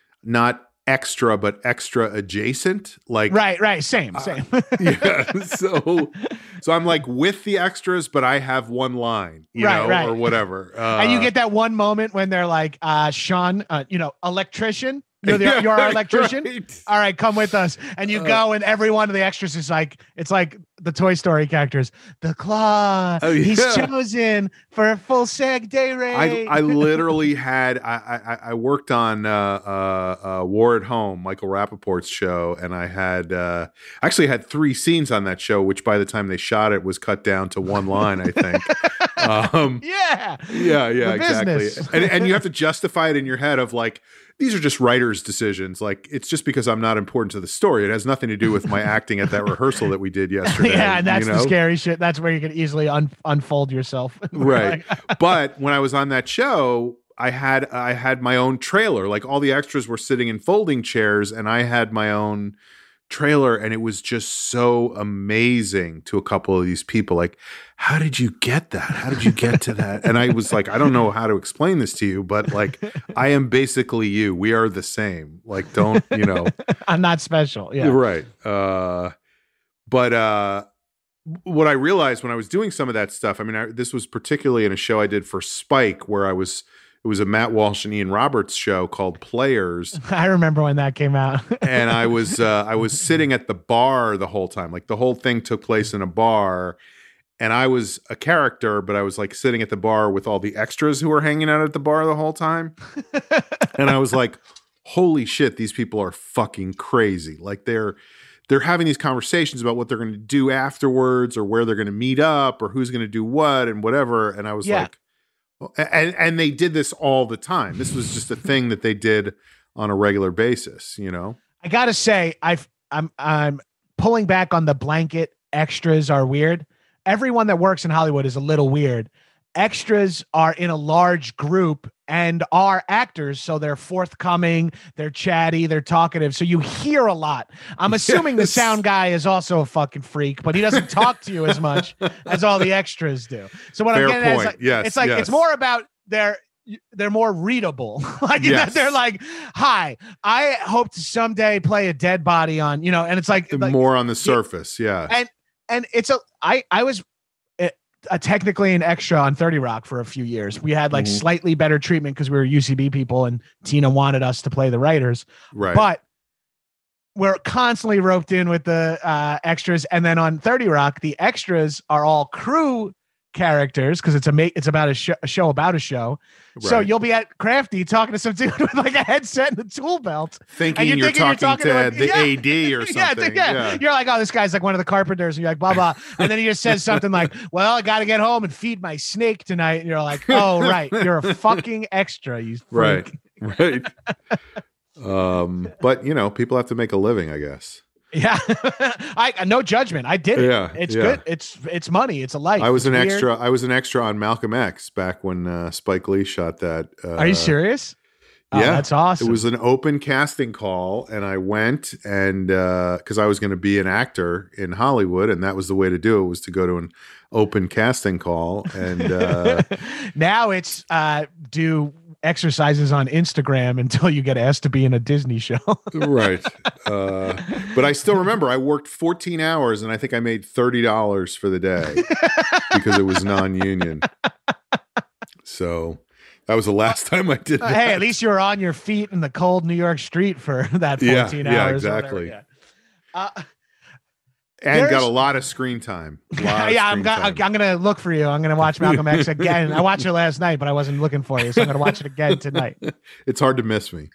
not extra but extra adjacent. Like right, right, same, same. Uh, yeah. So so I'm like with the extras, but I have one line, you Right, know, right. or whatever. Uh, And you get that one moment when they're like, uh, Sean, uh, you know, electrician. You're, the, Yeah, you're our electrician. right. All right, come with us. And you Uh, go, and every one of the extras is like, it's like the Toy Story characters. The claw. Oh, He's yeah. chosen for a full SAG day rate. I, I literally had I, I I worked on uh, uh, uh, War at Home, Michael Rappaport's show, and I had uh, actually had three scenes on that show, which by the time they shot it was cut down to one line, I think. um, yeah. yeah, yeah, The exactly. business. And and you have to justify it in your head of like, these are just writers' decisions. Like it's just because I'm not important to the story. It has nothing to do with my acting at that rehearsal that we did yesterday. Yeah, and that's you the know? scary shit. That's where you can easily un- unfold yourself. Right. Like, But when I was on that show, I had I had my own trailer. Like all the extras were sitting in folding chairs, and I had my own trailer, and it was just so amazing to a couple of these people. Like, how did you get that? How did you get to that? And I was like, I don't know how to explain this to you, but like, I am basically you. We are the same. Like, don't, you know. I'm not special. Yeah. You're right. Uh, but uh, what I realized when I was doing some of that stuff, I mean, I, this was particularly in a show I did for Spike, where I was, it was a Matt Walsh and Ian Roberts show called Players. I remember when that came out. And I was, uh, I was sitting at the bar the whole time. Like the whole thing took place in a bar. And I was a character, but I was like sitting at the bar with all the extras who were hanging out at the bar the whole time. And I was like, holy shit, these people are fucking crazy. Like they're they're having these conversations about what they're going to do afterwards, or where they're going to meet up, or who's going to do what and whatever. And I was Yeah. like, well, and and they did this all the time. This was just a thing that they did on a regular basis, you know? I gotta say, I've I'm I'm pulling back on the blanket extras are weird. Everyone that works in Hollywood is a little weird. Extras are in a large group and are actors, so they're forthcoming, they're chatty, they're talkative. So you hear a lot. I'm assuming the Yes. sound guy is also a fucking freak, but he doesn't talk to you as much as all the extras do. So what Fair I'm getting at is point. like, Yes, it's like yes. it's more about their they're more readable. Like Yes. they're like, hi, I hope to someday play a dead body on, you know, and it's like, like More on the surface, yeah. and and it's a I I was uh, uh, technically an extra on thirty Rock for a few years. We had like Mhm. slightly better treatment because we were U C B people and Tina wanted us to play the writers, Right. but we're constantly roped in with the uh, extras. And then on thirty Rock, the extras are all crew characters because it's a ma- it's about a, sh- a show about a show. So Right. you'll be at Crafty talking to some dude with like a headset and a tool belt. thinking you're you're, thinking you're talking, talking to to a- the yeah. A D or Yeah, something. yeah, yeah. You're like, oh, this guy's like one of the carpenters. And you're like, blah, blah. And then he just says something like, well, I got to get home and feed my snake tonight. And you're like, oh, right. You're a fucking extra, you freak. Right. Right. um, but you know, people have to make a living, I guess. Yeah, I no judgment. I did it. Yeah, it's yeah. good. It's it's money. It's a life. I was It's an weird. extra. I was an extra on Malcolm X back when uh, Spike Lee shot that. Uh, Are you serious? Oh, Yeah, that's awesome. It was an open casting call, and I went and because I was going to be an actor in Hollywood, and that was the way to do it, was to go to an open casting call. And uh, now it's uh, do exercises on Instagram until you get asked to be in a Disney show. right, uh, but I still remember I worked fourteen hours, and I think I made thirty dollars for the day because it was non-union. So. That was the last time I did that. Hey, at least you were on your feet in the cold New York street for that fourteen yeah, hours. Yeah, exactly. Yeah. Uh, and got a lot of screen time. yeah, of I'm, go- I'm going to look for you. I'm going to watch Malcolm X again. I watched it last night, but I wasn't looking for you, so I'm going to watch it again tonight. It's hard to miss me.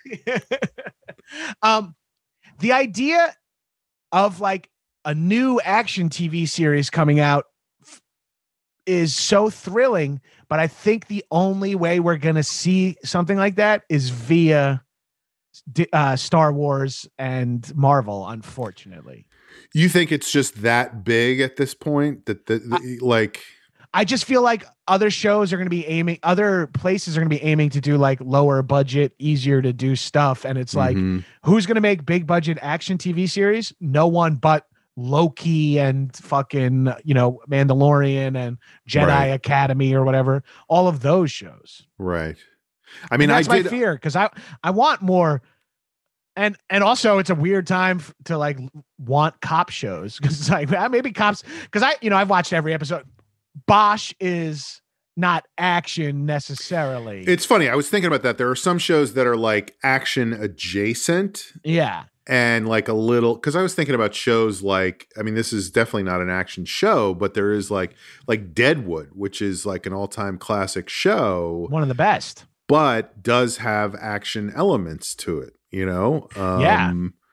um, the idea of like a new action T V series coming out f- is so thrilling. But I think the only way we're going to see something like that is via uh, Star Wars and Marvel, unfortunately. You think it's just that big at this point that the, the, like I just feel like other shows are going to be aiming, other places are going to be aiming to do like lower budget, easier to do stuff. And it's like, mm-hmm. who's going to make big budget action T V series? No one but Loki and fucking, you know, Mandalorian and Jedi Right. Academy or whatever, all of those shows. Right. I mean, and that's I did my fear because I, I want more. And, and also it's a weird time f- to like want cop shows because it's like ah, maybe cops, because I, you know, I've watched every episode. Bosch is not action necessarily. It's funny. I was thinking about that. There are some shows that are like action adjacent. Yeah. And like a little, because I was thinking about shows like, I mean, this is definitely not an action show, but there is like like Deadwood, which is like an all-time classic show. One of the best. But does have action elements to it, you know? Um, yeah.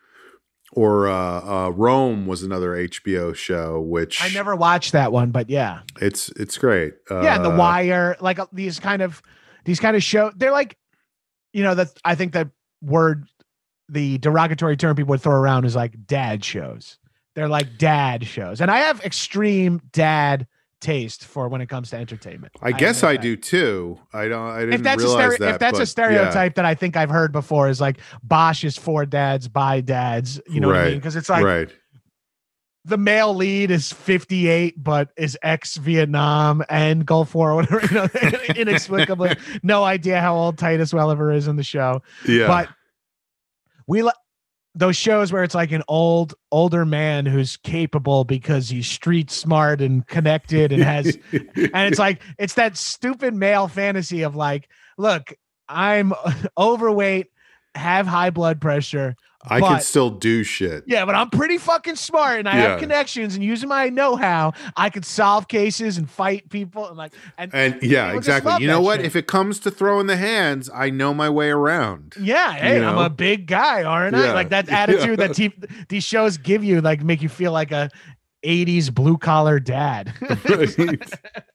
Or uh, uh, Rome was another H B O show, which I never watched that one, but yeah. It's it's great. Uh, yeah, and The Wire, like uh, these kind of these kind of show, they're like, you know, that I think that word, the derogatory term people would throw around is like dad shows. They're like dad shows. And I have extreme dad taste for when it comes to entertainment. I, I guess I that. do too. I don't I didn't if that's realize a stere- that. If that's but, a stereotype yeah. that I think I've heard before is like Bosch is for dads by dads. You know right. what I mean? Because it's like right. the male lead is fifty-eight, but is ex-Vietnam and Gulf War or whatever, you know, inexplicably. No idea how old Titus Welliver is in the show. Yeah. But we like those shows where it's like an old, older man who's capable because he's street smart and connected and has, and it's like, it's that stupid male fantasy of like, look, I'm overweight, have high blood pressure. I but, can still do shit. Yeah, but I'm pretty fucking smart and I Yeah. have connections, and using my know-how, I could solve cases and fight people and like and, And yeah, people just exactly. love You know that what? shit. If it comes to throwing the hands, I know my way around. Yeah, hey, You I'm know? a big guy, aren't I? Yeah. Like that attitude Yeah. that te- these shows give you, like make you feel like a eighties blue collar dad. Right.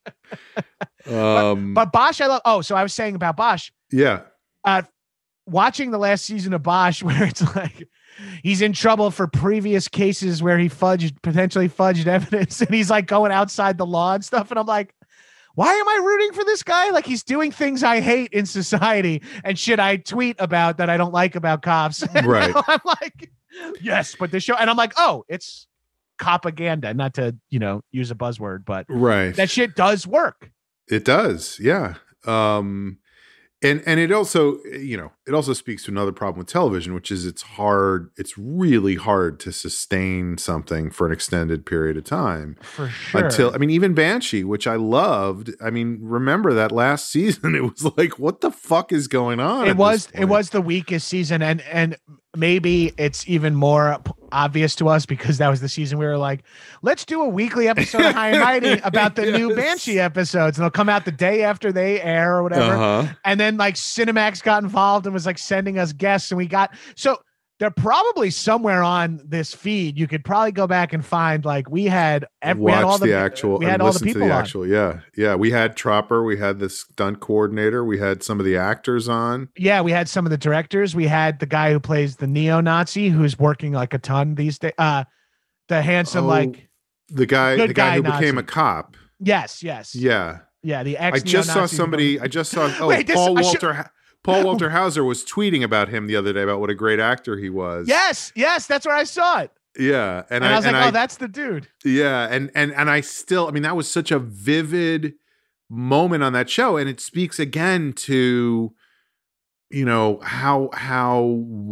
um, But Bosch, I love. Oh, so I was saying about Bosch. yeah. Uh, watching the last season of Bosch, where it's like he's in trouble for previous cases where he fudged, potentially fudged evidence, and he's like going outside the law and stuff. And I'm like, why am I rooting for this guy? Like he's doing things I hate in society and shit I tweet about that I don't like about cops. Right. I'm like, yes, but this show, and I'm like, oh, it's propaganda, not to, you know, use a buzzword, but Right. that shit does work. It does. Yeah. Um, and, and it also, you know, it also speaks to another problem with television, which is it's hard. It's really hard to sustain something for an extended period of time. For sure. Until, I mean, even Banshee, which I loved. I mean, remember that last season? It was like, what the fuck is going on? It at was, this it point? was the weakest season. And, and maybe it's even more p- obvious to us because that was the season we were like, let's do a weekly episode of High and Mighty about the new Yes. Banshee episodes. And they'll come out the day after they air or whatever. Uh-huh. And then like Cinemax got involved and was like sending us guests, and we got, so they're probably somewhere on this feed. You could probably go back and find like we had every, we Watch had all the, the actual. we had and all the listen to people the on. actual. Yeah, yeah. We had Tropper. We had the stunt coordinator. We had some of the actors on. Yeah, we had some of the directors. We had the guy who plays the neo-Nazi, who's working like a ton these days. Uh, the handsome Oh, like the guy, good the guy, guy who Nazi. became a cop. yes, yes, Yeah, yeah. The I ex. just saw neo-Nazi who somebody. become- I just saw. Oh, Wait, this- Paul I should- Walter. Ha- Paul Walter Hauser was tweeting about him the other day about what a great actor he was. Yes, yes, that's where I saw it, Yeah, and, and, I, I, was and like, I, oh, that's the dude. yeah, and and and I still. I mean, that was such a vivid moment on that show, and it speaks again to, you know, how how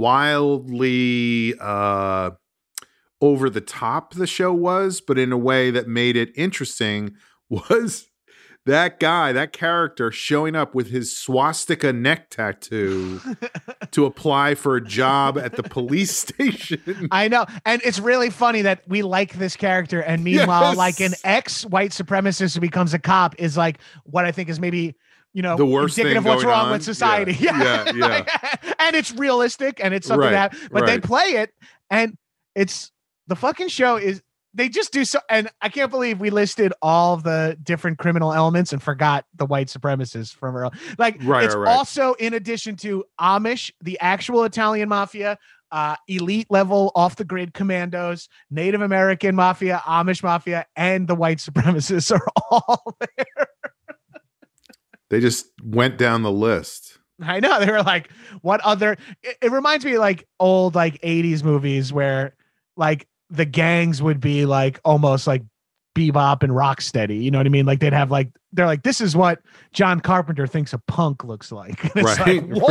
wildly uh over the top the show was, but in a way that made it interesting. Was that guy, that character, showing up with his swastika neck tattoo to apply for a job at the police station? I know, and it's really funny that we like this character, and meanwhile, Yes. like an ex-white supremacist who becomes a cop is like what I think is maybe, you know, The worst indicative thing of what's going wrong on? with society. Yeah, yeah, yeah. Like, and it's realistic, and it's something Right, that, but they right. play it, and it's the fucking show is. They just do so, and I can't believe we listed all of the different criminal elements and forgot the white supremacists from earlier. Like, Right, it's right, right. also in addition to Amish, the actual Italian mafia, uh, elite level off the grid commandos, Native American mafia, Amish mafia, and the white supremacists are all there. They just went down the list. I know, they were like, what other? It, it reminds me of like old like eighties movies where like the gangs would be like almost like Bebop and Rocksteady. You know what I mean? Like they'd have like, they're like, this is what John Carpenter thinks a punk looks like. And it's Right, like,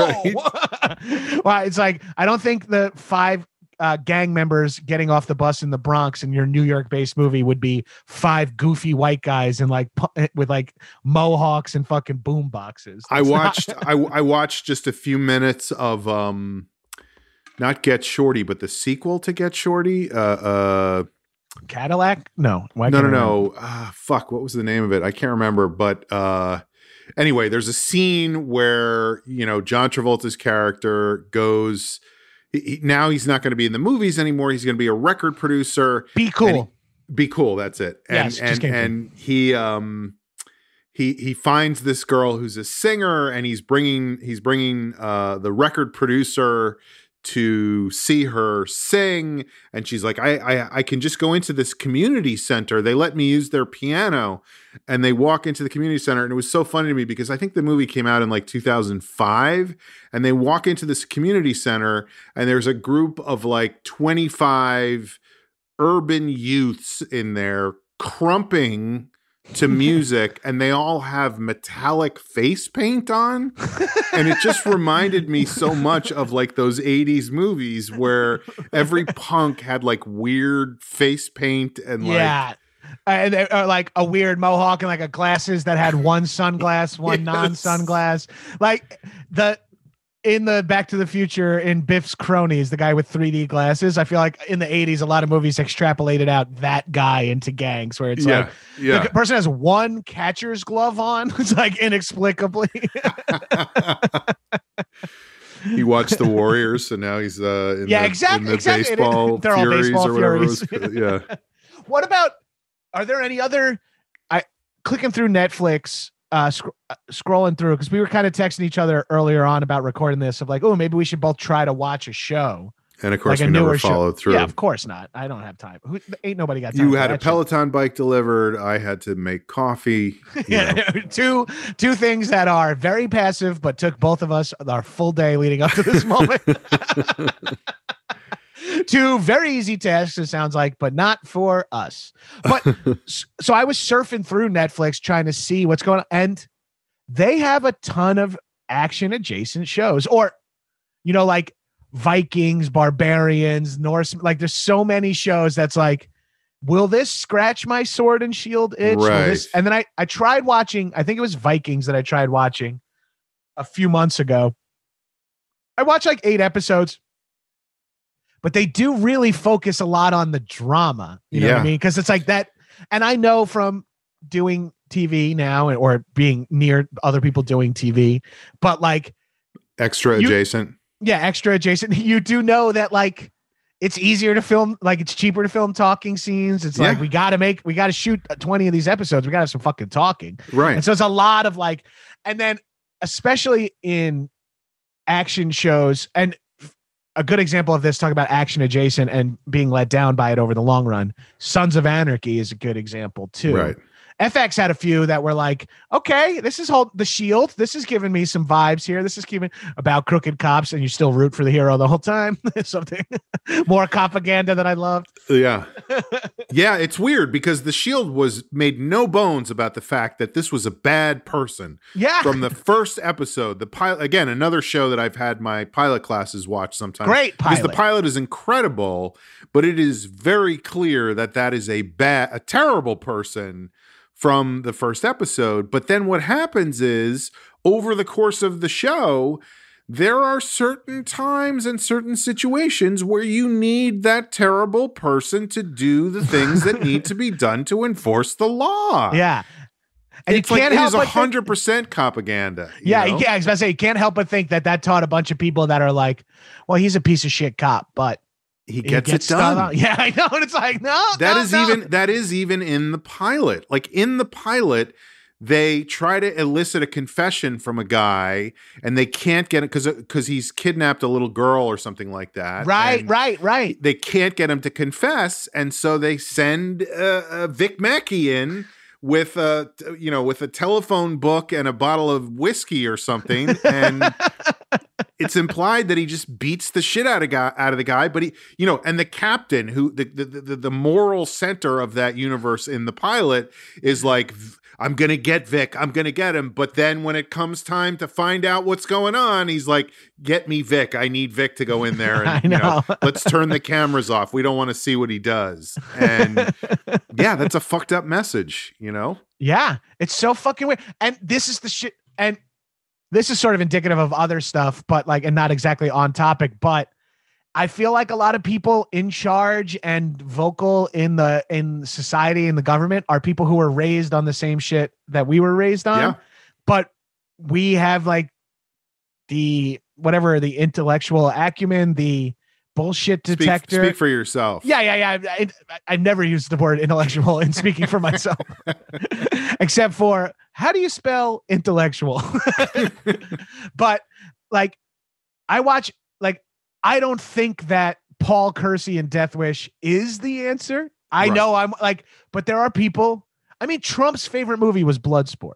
whoa. Well, it's like, I don't think the five uh, gang members getting off the bus in the Bronx in your New York based movie would be five goofy white guys and like pu- with like mohawks and fucking boom boxes. I That's not- watched I, I watched just a few minutes of um not Get Shorty, but the sequel to Get Shorty. Uh uh Cadillac? No. Why no no can't I remember? no. Ah, fuck, what was the name of it? I can't remember, but uh anyway, there's a scene where, you know, John Travolta's character goes he, he- now he's not going to be in the movies anymore. He's going to be a record producer. Be cool. And he- Be cool. That's it. And Yes, just and came to and he um he he finds this girl who's a singer, and he's bringing he's bringing uh the record producer to see her sing, and she's like, I, I I can just go into this community center. They let me use their piano, and they walk into the community center, and it was so funny to me because I think the movie came out in like two thousand five, and they walk into this community center, and there's a group of like twenty-five urban youths in there crumping to music, and they all have metallic face paint on, and it just reminded me so much of like those eighties movies where every punk had like weird face paint and like Yeah. And uh, uh, like a weird mohawk and like a glasses that had one sunglass, one Yes. non-sunglass. Like the in the Back to the Future in Biff's Cronies, the guy with three D glasses. I feel like in the eighties, a lot of movies extrapolated out that guy into gangs where it's yeah like yeah the person has one catcher's glove on. It's like inexplicably. he watched the Warriors, so now he's uh in Yeah, the, exact- in the exactly. baseball They're all furies baseball or whatever furies. it was. Yeah. What about, are there any other, I clicking through Netflix, uh, sc- uh scrolling through, because we were kind of texting each other earlier on about recording this of like, oh, maybe we should both try to watch a show. And of course Like a we never newer show. followed through. Yeah, of course not. I don't have time. Who, ain't nobody got time. You for had a that shit. Peloton bike delivered. I had to make coffee. you Yeah, know. two two things that are very passive, but took both of us our full day leading up to this moment. Two very easy tasks, it sounds like, but not for us. But s- so I was surfing through Netflix trying to see what's going on, and they have a ton of action adjacent shows, or you know, like Vikings, Barbarians, Norse. Like, there's so many shows that's like, will this scratch my sword and shield itch? Will Right. this- And then I I tried watching. I think it was Vikings that I tried watching a few months ago. I watched like eight episodes. But they do really focus a lot on the drama. You know what I Yeah. mean? Because it's like that. And I know from doing T V now or being near other people doing T V, but like, Extra You- adjacent. Yeah, extra adjacent. You do know that like it's easier to film, like it's cheaper to film talking scenes. It's Yeah. like we got to make, we got to shoot twenty of these episodes. We got to have some fucking talking. Right. And so it's a lot of like, and then especially in action shows, and a good example of this, talk about action adjacent and being let down by it over the long run. Sons of Anarchy is a good example too. Right. F X had a few that were like, okay, this is whole The Shield. This is giving me some vibes here. This is giving about crooked cops, and you still root for the hero the whole time. Something more propaganda that I loved. Yeah. Yeah, it's weird because The Shield was made no bones about the fact that this was a bad person. Yeah. From the first episode, the pilot, again, another show that I've had my pilot classes watch sometimes. Great pilot. Because the pilot is incredible, but it is very clear that that is a bad, a terrible person from the first episode. But then what happens is over the course of the show, there are certain times and certain situations where you need that terrible person to do the things that need to be done to enforce the law. Yeah. And It's you like, can't it help is but one think- hundred percent propaganda. you Yeah, know? yeah, I was about to say, you can't help but think that that taught a bunch of people that are like, well, he's a piece of shit cop, but He gets, he gets it done. stuff out. Yeah, I know. And it's like, no, That no, is no. even that is even in the pilot. Like in the pilot, they try to elicit a confession from a guy, and they can't get it because because he's kidnapped a little girl or something like that. Right, and right, right. They can't get him to confess, and so they send uh, uh, Vic Mackey in with a you know with a telephone book and a bottle of whiskey or something, and it's implied that he just beats the shit out of guy out of the guy. But he, you know, and the captain, who the the the, the moral center of that universe in the pilot, is like, I'm gonna get Vic, I'm gonna get him. But then when it comes time to find out what's going on, he's like, get me Vic. I need Vic to go in there, and I you know, know. let's turn the cameras off. We don't want to see what he does. And yeah, that's a fucked up message, you know. Yeah, it's so fucking weird. And this is the shit. And this is sort of indicative of other stuff, but like, and not exactly on topic, but I feel like a lot of people in charge and vocal in the, in society and the government are people who were raised on the same shit that we were raised on. Yeah. But we have like the, whatever, the intellectual acumen, the bullshit Speak, detector. speak for yourself. Yeah, yeah, yeah. I, I, I've never used the word intellectual in speaking for myself, except for how do you spell intellectual? But like, I watch, like, I don't think that Paul Kersey in Death Wish is the answer. I Right. know I'm like, but there are people. I mean, Trump's favorite movie was Bloodsport.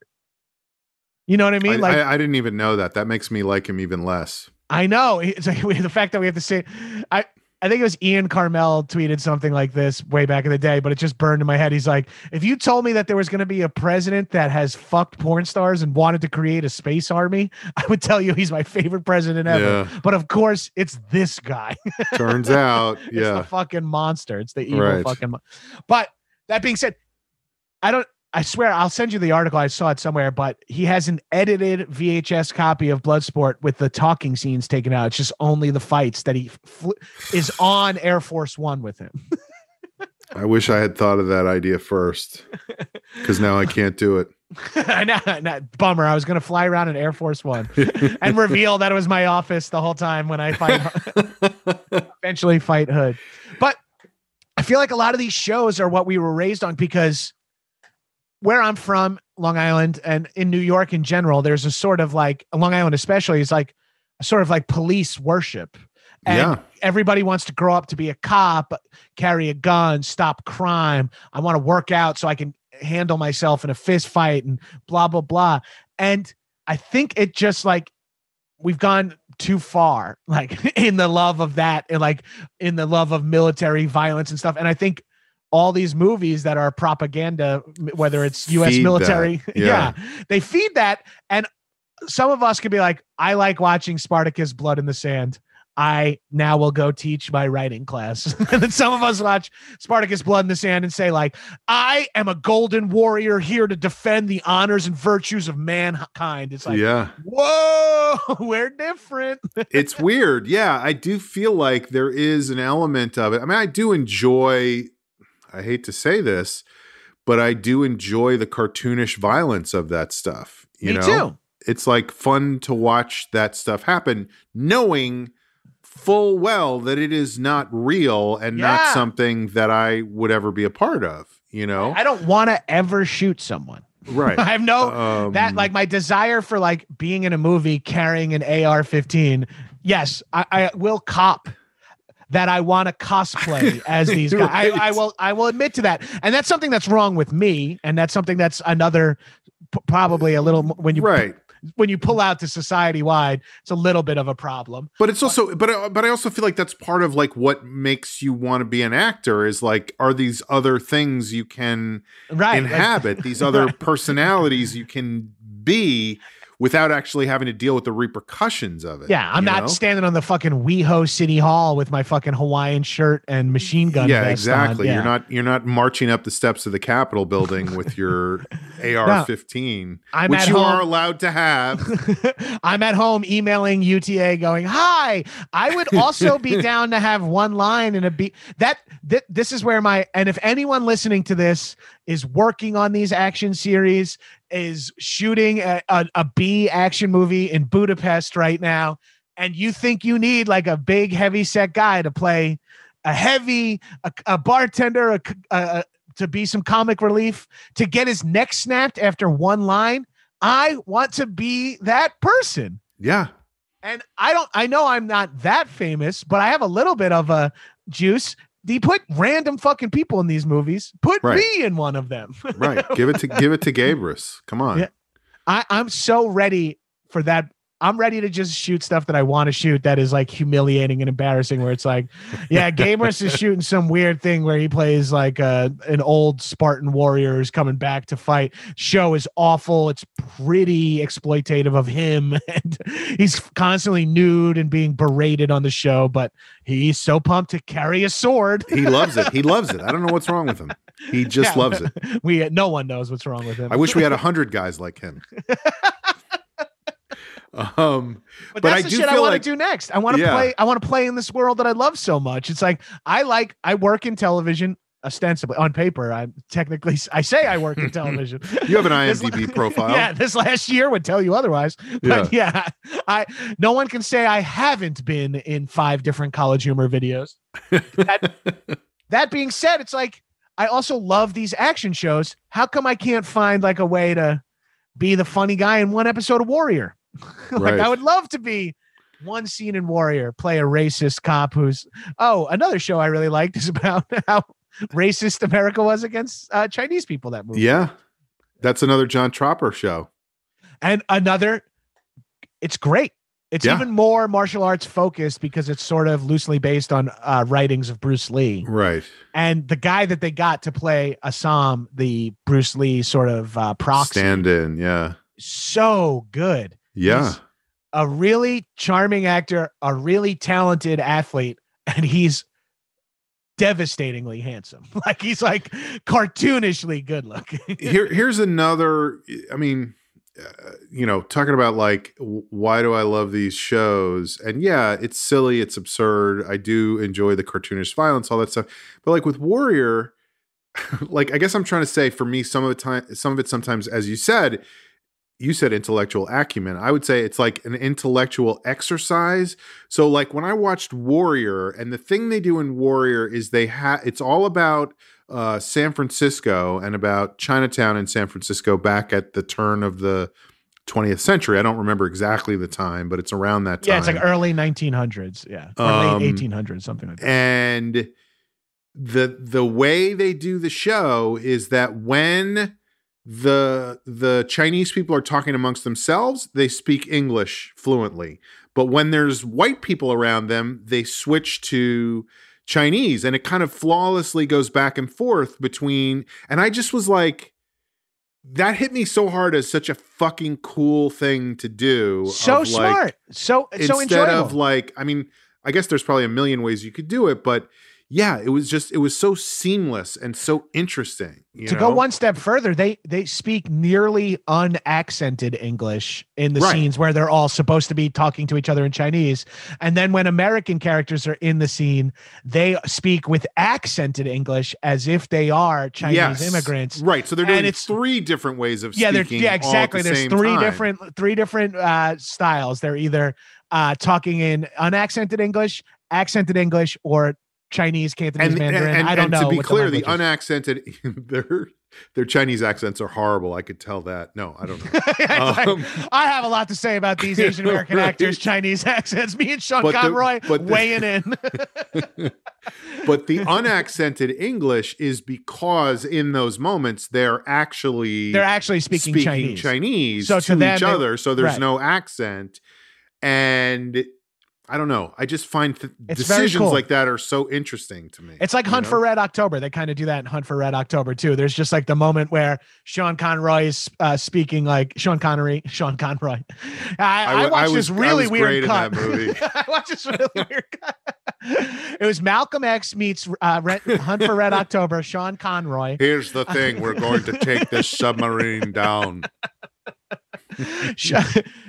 You know what I mean? I, like, I, I didn't even know that. That makes me like him even less. I know. It's like we, the fact that we have to say, I, I think it was Ian Carmel tweeted something like this way back in the day, but it just burned in my head. He's like, if you told me that there was going to be a president that has fucked porn stars and wanted to create a space army, I would tell you he's my favorite president ever. Yeah. But of course, it's this guy. Turns out, It's yeah. the fucking monster. It's the evil Right. fucking. Mo- but that being said, I don't. I swear, I'll send you the article. I saw it somewhere, but he has an edited V H S copy of Bloodsport with the talking scenes taken out. It's just only the fights that he fl- is on Air Force One with him. I wish I had thought of that idea first, because now I can't do it. I know, I know. Bummer. I was going to fly around in Air Force One and reveal that it was my office the whole time when I fight, eventually fight Hood. But I feel like a lot of these shows are what we were raised on, because where I'm from, Long Island, and in New York in general, there's a sort of like, Long Island especially, is like a sort of like police worship. And Yeah. everybody wants to grow up to be a cop, carry a gun, stop crime. I want to work out so I can handle myself in a fist fight and blah, blah, blah. And I think it just like, we've gone too far, like in the love of that, and like in the love of military violence and stuff. And I think all these movies that are propaganda, whether it's U S Feed military, that. yeah. Yeah. they feed that. And some of us could be like, I like watching Spartacus Blood in the Sand. I now will go teach my writing class. And then some of us watch Spartacus Blood in the Sand and say like, I am a golden warrior here to defend the honors and virtues of mankind. It's like, Yeah. whoa, we're different. It's weird. Yeah. I do feel like there is an element of it. I mean, I do enjoy, I hate to say this, but I do enjoy the cartoonish violence of that stuff. You Me know? too. it's like fun to watch that stuff happen, knowing full well that it is not real and Yeah. not something that I would ever be a part of, you know? I don't want to ever shoot someone. Right. I have no Um, that like my desire for like being in a movie carrying an A R fifteen. Yes, I, I will cop that I want to cosplay as these guys. Right. I, I will I will admit to that. And that's something that's wrong with me. And that's something that's another p- probably a little when you right. when you pull out to society wide, it's a little bit of a problem. But it's also, but I- but I also feel like that's part of like what makes you want to be an actor is like, are these other things you can Right. inhabit, like, these other right. personalities you can be without actually having to deal with the repercussions of it. Yeah, I'm you not know? standing on the fucking WeHo City Hall with my fucking Hawaiian shirt and machine gun Yeah, vest exactly. on. You're Yeah. not you're not marching up the steps of the Capitol building with your A R fifteen, I'm which at you home. are allowed to have. I'm at home emailing U T A going, hi, I would also be down to have one line in a beat. That, th- this is where my, and if anyone listening to this is working on these action series, is shooting a, a, a B action movie in Budapest right now, and you think you need like a big heavy set guy to play a heavy, a, a bartender, a, a, to be some comic relief, to get his neck snapped after one line, I want to be that person. Yeah. And I don't, I know I'm not that famous, but I have a little bit of a juice. They put random fucking people in these movies. Put Right. me in one of them. Right. Give it to give it to Gabrus. Come on. Yeah. I, I'm so ready for that. I'm ready to just shoot stuff that I want to shoot that is like humiliating and embarrassing, where it's like, yeah, Gabrus is shooting some weird thing where he plays like a, an old Spartan warrior who's coming back to fight. Show is awful. It's pretty exploitative of him. And he's constantly nude and being berated on the show, but he's so pumped to carry a sword. He loves it. He loves it. I don't know what's wrong with him. He just Yeah. loves it. We, no one knows what's wrong with him. I wish we had a hundred guys like him. Um, But, But that's I the do shit I feel want like- to do next. I want to Yeah. play. I want to play in this world that I love so much. It's like I like. I work in television ostensibly on paper. I technically I say I work in television. you have an This IMDb la- profile. Yeah, this last year would tell you otherwise. But yeah, I no one can say I haven't been in five different College Humor videos. That, that being said, it's like I also love these action shows. How come I can't find like a way to be the funny guy in one episode of Warrior? Like Right. I would love to be one scene in Warrior, play a racist cop who's oh, another show I really liked is about how racist America was against uh, Chinese people. That movie. Yeah. That's another John Tropper show. And another, it's great. It's Yeah. even more martial arts focused because it's sort of loosely based on uh, writings of Bruce Lee. Right. And the guy that they got to play Assam, the Bruce Lee sort of uh, proxy, Stand in. Yeah. so good. Yeah. He's a really charming actor, a really talented athlete, and he's devastatingly handsome. Like he's like cartoonishly good looking. Here, here's another. I mean, uh, you know, talking about like, w- why do I love these shows? And yeah, it's silly, it's absurd. I do enjoy the cartoonish violence, all that stuff. But like with Warrior, like I guess I'm trying to say, for me, some of the time, some of it sometimes, as you said, you said intellectual acumen. I would say it's like an intellectual exercise. So like when I watched Warrior, and the thing they do in Warrior is they have, it's all about uh, San Francisco and about Chinatown in San Francisco back at the turn of the twentieth century. I don't remember exactly the time, but it's around that time. Yeah, it's like early nineteen hundreds. Yeah. Or Um, late eighteen hundreds, something like that. And the the way they do the show is that when the the Chinese people are talking amongst themselves, they speak English fluently. But when there's white people around them, they switch to Chinese, and it kind of flawlessly goes back and forth between. And I just was like, that hit me so hard as such a fucking cool thing to do. So of, like, smart. So it's so instead enjoyable. of like, I mean, I guess there's probably a million ways you could do it, but yeah, it was just it was so seamless and so interesting. You to know? go one step further, they they speak nearly unaccented English in the Right. scenes where they're all supposed to be talking to each other in Chinese. And then when American characters are in the scene, they speak with accented English as if they are Chinese Yes. immigrants. Right. So they're And doing it's- three different ways of Yeah, they're, speaking. yeah, all at exactly. the There's same three time. different three different uh, styles. They're either uh, talking in unaccented English, accented English, or Chinese, Cantonese, And, Mandarin. and, I don't and know. to be what clear, the, language is. unaccented their their Chinese accents are horrible. I could tell that. No, I don't know. It's like, Um, I have a lot to say about these Asian American Right. actors' Chinese accents. Me and Sean But the- Conroy but the- weighing in. But the unaccented English is because in those moments they're actually They're actually speaking, Chinese. Chinese So to, to them, each they- other, so there's right. no accent. And I don't know. I just find th- It's very decisions cool. like that are so interesting to me. It's like you Hunt know? for Red October. They kind of do that in Hunt for Red October too. There's just like the moment where Sean Conroy is uh, speaking like Sean Connery, Sean Conroy. I, I, I, watched was, this really I was weird great cut. in that movie. I watched this really weird cut. It was Malcolm X meets uh, Red, Hunt for Red October, Sean Conroy. Here's the thing: we're going to take this submarine down. Sean,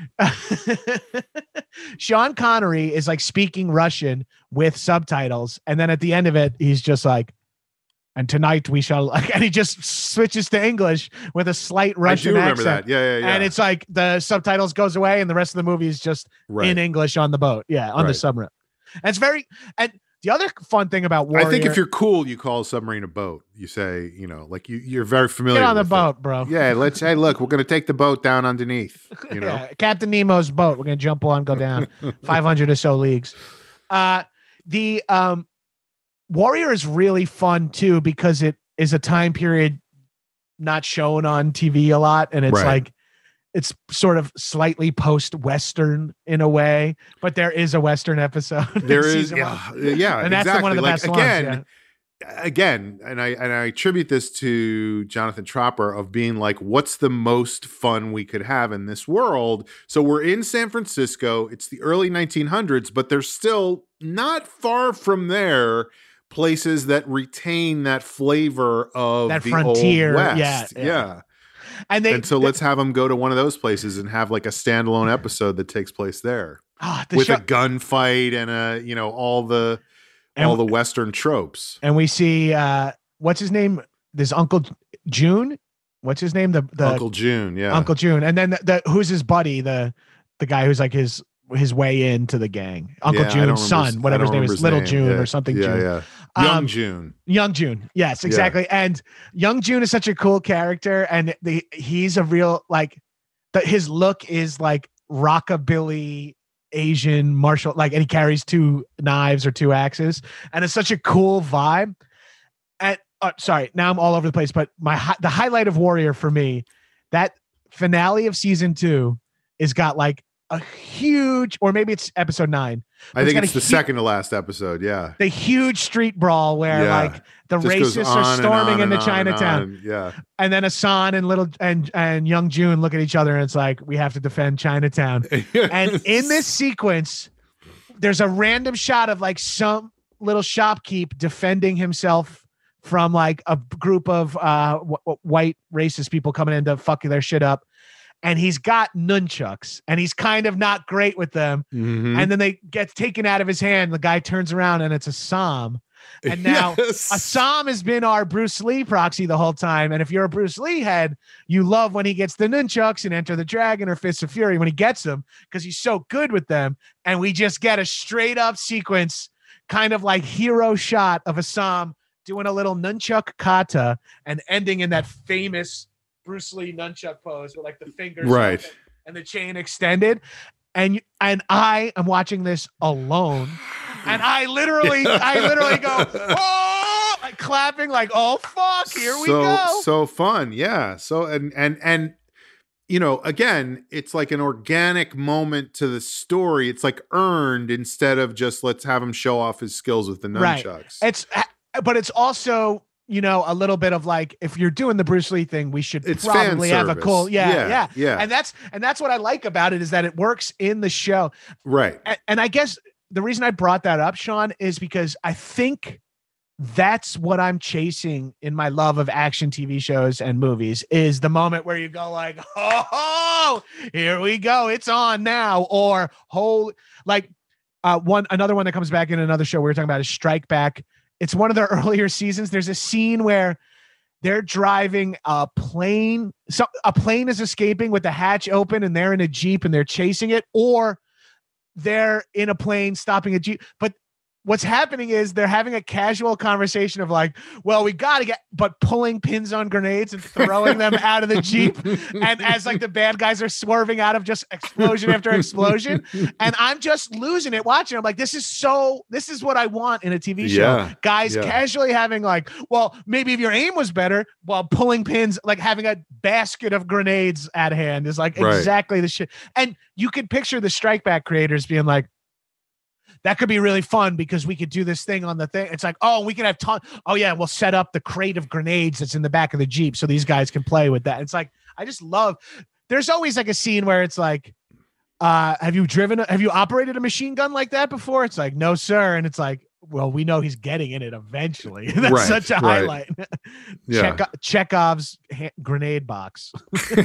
Sean Connery is like speaking Russian with subtitles, and then at the end of it, he's just like, "And tonight we shall," like, and he just switches to English with a slight Russian I do remember accent. that. Yeah, yeah, yeah. And it's like the subtitles goes away, and the rest of the movie is just right. in English on the boat. Yeah, on the Right. submarine. And it's very. And the other fun thing about Warrior, I think if you're cool, you call a submarine a boat. You say, you know, like you, you're very familiar. get on the with it. boat, bro. Yeah, let's. Hey, look, we're gonna take the boat down underneath. You know, Yeah, Captain Nemo's boat. We're gonna jump on, go down five hundred or so leagues. Uh, the um, Warrior is really fun too because it is a time period not shown on T V a lot, and it's Right. like it's sort of slightly post-Western in a way, but there is a Western episode. in there is. season one. Yeah, yeah, and that's exactly. one of the like, best again, ones. again, and I and I attribute this to Jonathan Tropper of being like, what's the most fun we could have in this world? So we're in San Francisco. It's the early nineteen hundreds, but there's still not far from there places that retain that flavor of That the frontier, Old West. yeah, yeah. yeah. And they And so let's have them go to one of those places and have like a standalone episode that takes place there ah, the with show, a gunfight and a, you know, all the And- all the Western tropes. and we see uh, what's his name? This Uncle June. What's his name? The the Uncle June, yeah. Uncle June, and then the, the who's his buddy, the the guy who's like his his way into the gang, Uncle Yeah, I don't June's remember son, his- whatever I his don't name remember is, Little name. June Yeah, or something. Yeah, June. yeah. Young Um, June. Young June, yes, exactly. And Young June is such a cool character, and the he's a real like, the, his look is like rockabilly Asian martial, like, and he carries two knives or two axes, and it's such a cool vibe. And uh, sorry, now I'm all over the place, but my hi- the highlight of Warrior for me, that finale of season two, is got like a huge, or maybe it's episode nine. I it's think got it's a the hu- second to last episode. Yeah. The huge street brawl where Yeah. like the Just goes racists on are and storming on into and on and Chinatown. on. Yeah. And then Hassan and little and and young June look at each other and it's like, we have to defend Chinatown. And in this sequence, there's a random shot of like some little shopkeep defending himself from like a group of uh w- w- white racist people coming in to fuck their shit up. And he's got nunchucks and he's kind of not great with them. Mhm. And then they get taken out of his hand. The guy turns around and it's Assam. And now Yes. Assam has been our Bruce Lee proxy the whole time. And if you're a Bruce Lee head, you love when he gets the nunchucks and Enter the Dragon or Fists of Fury when he gets them because he's so good with them. And we just get a straight up sequence, kind of like hero shot of Assam doing a little nunchuck kata and ending in that famous Bruce Lee nunchuck pose with like the fingers Right. open and the chain extended. And and I am watching this alone. And I literally, I literally go, oh, like clapping, like, oh fuck, here we so, go. So fun. Yeah. So and and and you know, again, it's like an organic moment to the story. It's like earned instead of just let's have him show off his skills with the Right. nunchucks. It's, but it's also, you know, a little bit of like, if you're doing the Bruce Lee thing, we should It's fan probably have a service. cool, yeah, Yeah, yeah, yeah. And that's and that's what I like about it is that it works in the show. Right. And, and I guess the reason I brought that up, Sean, is because I think that's what I'm chasing in my love of action T V shows and movies, is the moment where you go like, oh, here we go, it's on now. Or whole like uh, one another one that comes back in another show we were talking about is Strike Back. It's one of the earlier seasons. There's a scene where they're driving a plane. So a plane is escaping with the hatch open and they're in a Jeep and they're chasing it, or they're in a plane stopping a Jeep. But what's happening is they're having a casual conversation of like, well, we got to get, but pulling pins on grenades and throwing them out of the Jeep. And as like the bad guys are swerving out of just explosion after explosion. And I'm just losing it watching. I'm like, this is so, this is what I want in a T V show. Yeah, Guys yeah. casually having like, well, maybe if your aim was better while pulling pins, like having a basket of grenades at hand is like Right. exactly the shit. And you could picture the Strike Back creators being like, that could be really fun because we could do this thing on the thing. It's like, oh, we can have ton. Oh yeah, we'll set up the crate of grenades that's in the back of the Jeep so these guys can play with that. It's like, I just love. There's always like a scene where it's like, uh, have you driven? A, have you operated a machine gun like that before? It's like, no, sir. And it's like, well, we know he's getting in it eventually. That's Right, such a right. highlight. Yeah. Chekhov, Chekhov's ha- grenade box.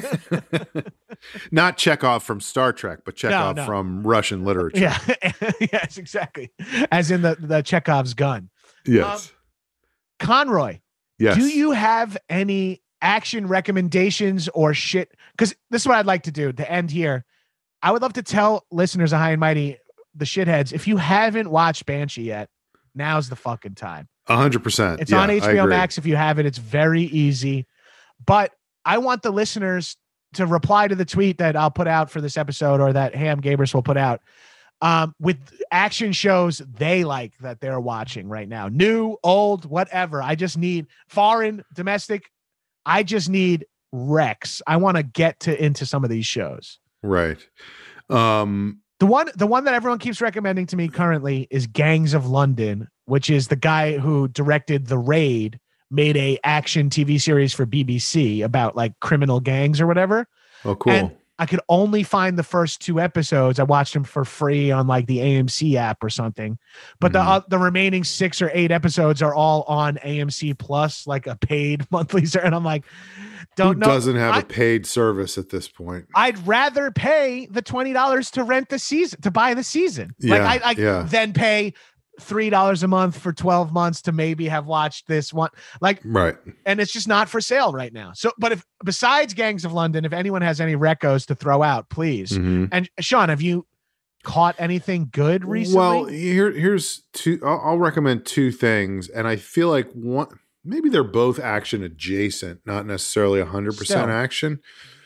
Not Chekhov from Star Trek, but Chekhov no. from Russian literature. Yeah. Yes, exactly. As in the the Chekhov's gun. Yes. Um, Conroy. yes. Do you have any action recommendations or shit? Because this is what I'd like to do to end here. I would love to tell listeners of High and Mighty, the shitheads, if you haven't watched Banshee yet, now's the fucking time. A hundred percent. It's Yeah, on I H B O agree. Max. If you have it, it's very easy. But I want the listeners to reply to the tweet that I'll put out for this episode, or that Ham Gabers will put out, um, with action shows they like that they're watching right now. New, old, whatever. I just need foreign, domestic. I just need Rex. I want to get to into some of these shows. Right. Um, The one, the one that everyone keeps recommending to me currently is Gangs of London, which is the guy who directed The Raid, made a action T V series for B B C about like criminal gangs or whatever. oh, cool. And I could only find the first two episodes. I watched them for free on like the A M C app or something. But the Mhm. uh, the remaining six or eight episodes are all on A M C Plus, like a paid monthly service. And I'm like, don't Who know. doesn't have I- a paid service at this point? I'd rather pay the twenty dollars to rent the season, to buy the season. Yeah, like I, I yeah. then pay three dollars a month for twelve months to maybe have watched this one. Like, Right. and it's just not for sale right now. So, but if besides Gangs of London, if anyone has any recos to throw out, please. Mhm. And Sean, have you caught anything good recently? Well, here, here's two. I'll, I'll recommend two things, and I feel like one, maybe they're both action adjacent, not necessarily a hundred percent Still. action.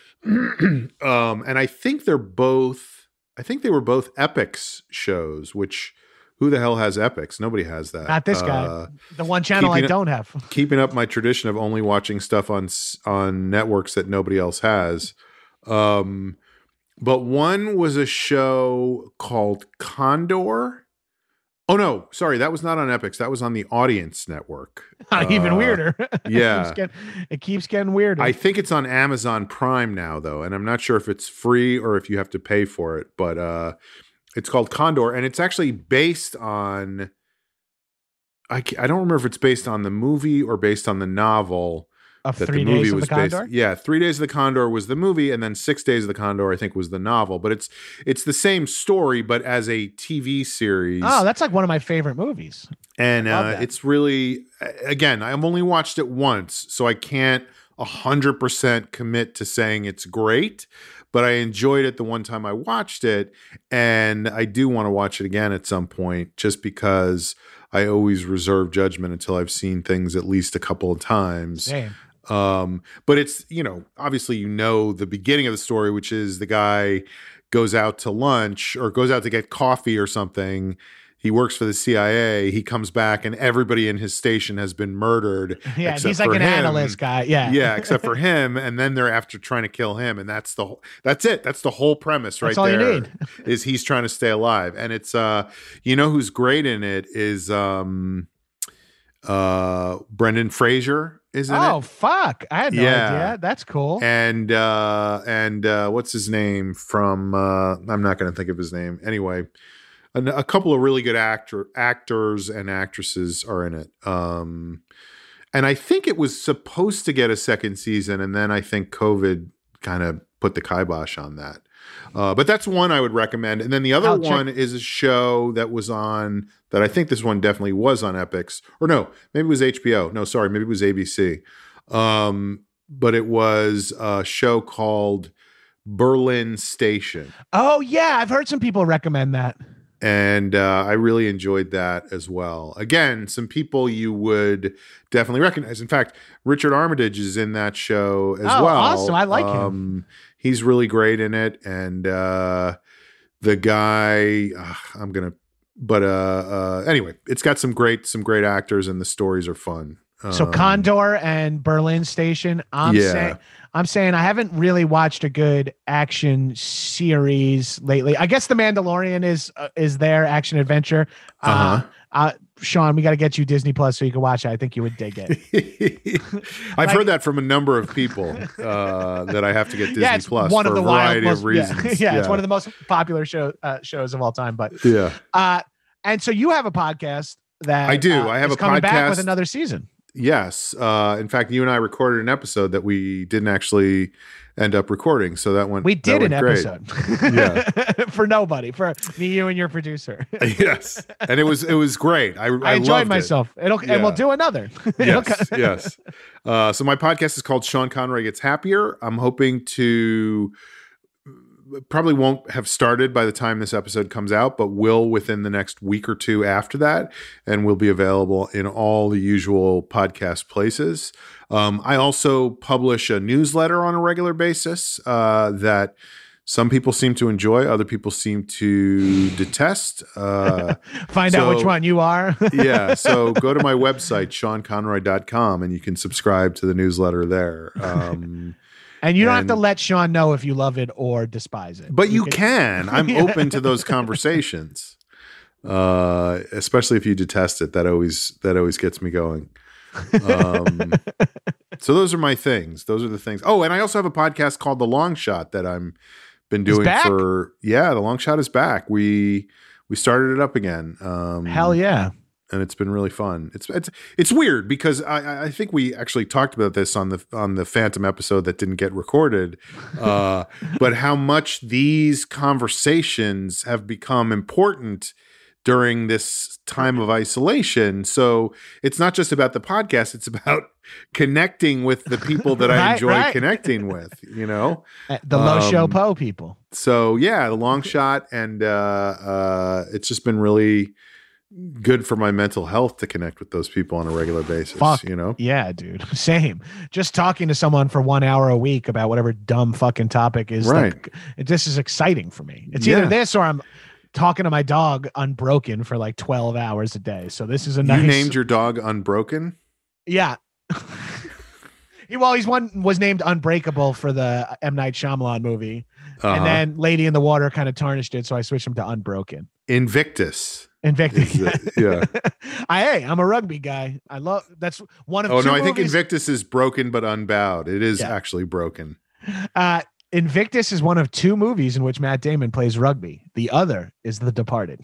um, and I think they're both. I think they were both Epix shows. Which, who the hell has Epix? Nobody has that. Not this guy. Uh, the one channel I keeping it- don't have. keeping up my tradition of only watching stuff on s- on networks that nobody else has. Um, but one was a show called Condor. Oh no, sorry, that was not on Epix. That was on the Audience Network. Even Uh, weirder. yeah. it, keeps getting, it keeps getting weirder. I think it's on Amazon Prime now, though, and I'm not sure if it's free or if you have to pay for it. But uh, it's called Condor, and it's actually based on. I ca- I don't remember if it's based on the movie or based on the novel. of That three the movie days of was the based. Condor. Yeah, Three Days of the Condor was the movie, and then Six Days of the Condor, I think, was the novel. But it's it's the same story, but as a T V series. Oh, that's like one of my favorite movies. and love uh, that. it's really, again, I've only watched it once, so I can't a hundred percent commit to saying it's great. But I enjoyed it the one time I watched it, and I do want to watch it again at some point, just because I always reserve judgment until I've seen things at least a couple of times. Same. Um, but it's, you know, obviously, you know, the beginning of the story, which is the guy goes out to lunch or goes out to get coffee or something. He works for the C I A. He comes back and everybody in his station has been murdered. Yeah, except he's like for an him. analyst guy. Yeah. Yeah, except for him. And then they're after trying to kill him. And that's the whole, that's it. That's the whole premise right That's all you there. need. Is he's trying to stay alive. And it's, uh, you know, who's great in it is, um, uh, Brendan Fraser is in it. Oh fuck! I had no Yeah. idea. That's cool. and uh and uh what's his name from uh I'm not going to think of his name anyway. a, a couple of really good actor actors and actresses are in it. Um, and I think it was supposed to get a second season, and then I think COVID kind of put the kibosh on that. Uh, but that's one I would recommend. And then the other I'll one check- is a show that was on that I think this one definitely was on Epix, or no, maybe it was H B O. No, sorry, maybe it was A B C. Um, but it was a show called Berlin Station. Oh yeah, I've heard some people recommend that. And uh, I really enjoyed that as well. Again, some people you would definitely recognize. In fact, Richard Armitage is in that show as Oh, well. awesome. I like him. um, He's really great in it. And uh, the guy, uh, I'm going to, but uh, uh, anyway, it's got some great, some great actors and the stories are fun. So Um, Condor and Berlin Station. I'm Yeah. saying I'm saying I haven't really watched a good action series lately. I guess The Mandalorian is uh, is their action adventure. Uh-huh. Uh, uh, Sean, we got to get you Disney Plus so you can watch it. I think you would dig it. I've Like- heard that from a number of people uh, that I have to get Disney yeah, it's Plus one for of the a variety wild, of most, yeah, reasons. yeah, it's one of the most popular show uh, shows of all time. But yeah. uh, and so you have a podcast that I do. uh, I have is a coming back with podcast. another season. Yes. Uh, in fact, you and I recorded an episode that we didn't actually end up recording. So that went We that did an went great. episode. Yeah. for nobody, for me, you, and your producer. Yes. And it was it was great. I, I, I enjoyed loved it. myself. It'll Yeah. and we'll do another. It'll Yes, co- yes. Uh, so my podcast is called Sean Conroy Gets Happier. I'm hoping to probably won't have started by the time this episode comes out, but will within the next week or two after that, and will be available in all the usual podcast places. Um, I also publish a newsletter on a regular basis uh, that some people seem to enjoy, other people seem to detest. Uh, Find out which So- one you are. yeah, so go to my website, sean conroy dot com, and you can subscribe to the newsletter there. Um, And you don't have to And- let Sean know if you love it or despise it. but you can. I'm Yeah. open to those conversations, uh, especially if you detest it. That always that always gets me going. Um, so those are my things. Those are the things. Oh, and I also have a podcast called The Long Shot that I'm been It's doing back? for. Yeah, The Long Shot is back. We we started it up again. Um, Hell yeah. and it's been really fun. It's it's it's weird because I, I think we actually talked about this on the on the Phantom episode that didn't get recorded, uh, but how much these conversations have become important during this time of isolation. So it's not just about the podcast; it's about connecting with the people that I Right, enjoy right. connecting with. You know. Uh, The low show Um, po people. So yeah, the long shot, and uh, uh, it's just been really good for my mental health to connect with those people on a regular basis. Fuck. You know, Yeah, dude. Same. Just talking to someone for one hour a week about whatever dumb fucking topic is Right. like, it, this is exciting for me. It's Yeah. either this or I'm talking to my dog Unbroken for like twelve hours a day. So this is a you nice named your dog Unbroken. Yeah. he well, he's one was named Unbreakable for the M. Night Shyamalan movie. Uh-huh. And then Lady in the Water kind of tarnished it, so I switched him to Unbroken. Invictus. Invictus. Is it- yeah. I hey, I'm a rugby guy. I love that's one of Oh two no, I think movies- Invictus is broken but unbowed. It is Yeah. actually broken. Uh, Invictus is one of two movies in which Matt Damon plays rugby. The other is The Departed.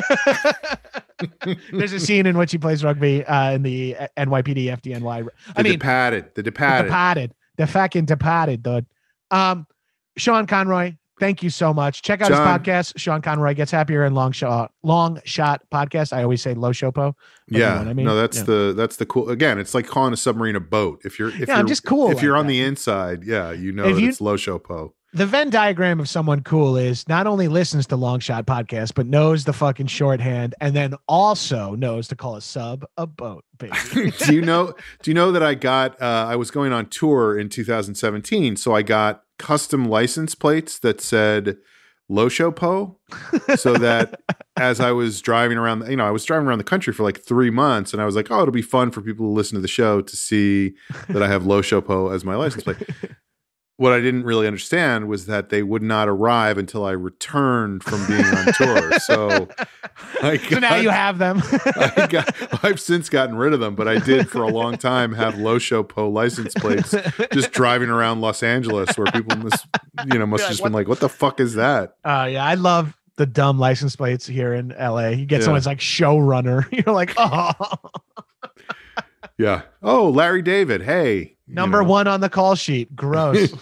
There's a scene in which he plays rugby uh, in the N Y P D F D N Y. The I mean, departed. The The departed. Departed. The fucking Departed, dude. Um, Sean Conroy, thank you so much. Check out John. his podcast. Sean Conroy Gets Happier and Long Shot Long Shot Podcast. I always say Low Shopo. but you know Yeah, what I mean? no, that's Yeah. the that's the cool. Again, it's like calling a submarine a boat. If you're if Yeah, I'm you're just cool If you're like on that. the inside, yeah, you know If that you- it's low show po. The Venn diagram of someone cool is not only listens to Long Shot Podcast, but knows the fucking shorthand and then also knows to call a sub a boat, baby. do you know? Do you know that I got? Uh, I was going on tour in two thousand seventeen, so I got custom license plates that said "Low Show Po," so that as I was driving around, you know, I was driving around the country for like three months, and I was like, "Oh, it'll be fun for people to listen to the show to see that I have Low Show Po as my license plate." What I didn't really understand was that they would not arrive until I returned from being on tour. So, I got, So now you have them. I got, I've since gotten rid of them, but I did for a long time have Low Show Po license plates just driving around Los Angeles, where people must, you know, must Be like, just what been like, "What the fuck is that?" Uh, yeah, I love the dumb license plates here in L A. You get Yeah. someone's like showrunner. You're like, oh, Yeah. Oh, Larry David. Hey. you number know. one on the call sheet. Gross.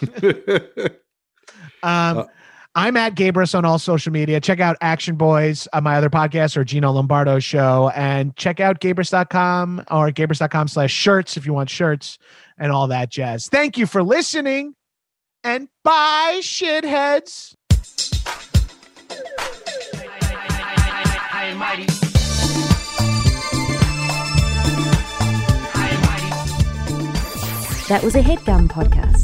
Um, Uh, I'm at Gabrus on all social media. Check out Action Boys, uh, my other podcast, or Gino Lombardo show, and check out Gabrus dot com or Gabrus dot com slash shirts if you want shirts and all that jazz. Thank you for listening, and bye, shitheads. That was a HeadGum podcast.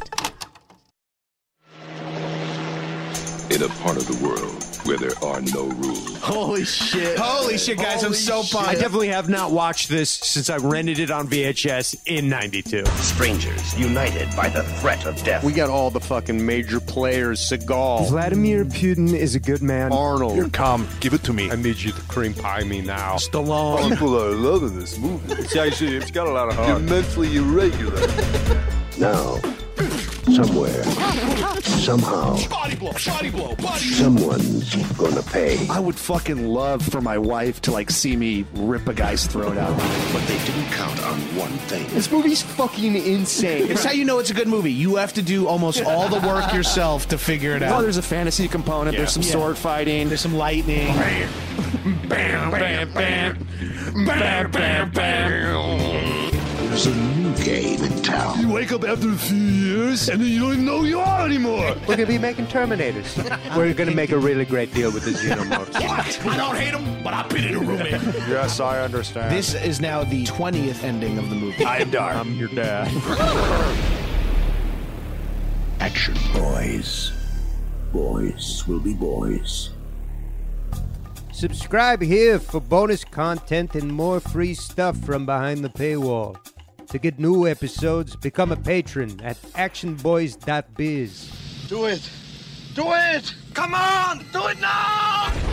In a part of the world where there are no rules. Holy shit. Holy shit, guys! I'm so pumped. I definitely have not watched this since I rented it on V H S in ninety-two. Strangers united by the threat of death. We got all the fucking major players. Seagal. Vladimir Putin is a good man. Arnold. Here, come, give it to me. I need you to cream pie me now. Stallone. People are loving this movie. It's actually, it's got a lot of You're heart. mentally irregular. Now, somewhere, somehow, someone's gonna pay. I would fucking love for my wife to like see me rip a guy's throat out. But they didn't count on one thing. This movie's fucking insane. It's how you know it's a good movie. You have to do almost all the work yourself to figure it Well, out. there's a fantasy component. There's some Yeah. sword fighting. There's some lightning. Bam, bam, bam. Bam, bam, bam. There's a new game in town. You wake up after a few years and then you don't even know who you are anymore. We're gonna be making Terminators. We're gonna make a really great deal with the Xenomorphs. I don't hate him, but I've been in a room. Yes, I understand. This is now the twentieth ending of the movie. I am dark. I'm your dad. Action boys. Boys will be boys. Subscribe here for bonus content and more free stuff from behind the paywall. To get new episodes, become a patron at action boys dot biz. Do it. Do it. Come on. Do it now.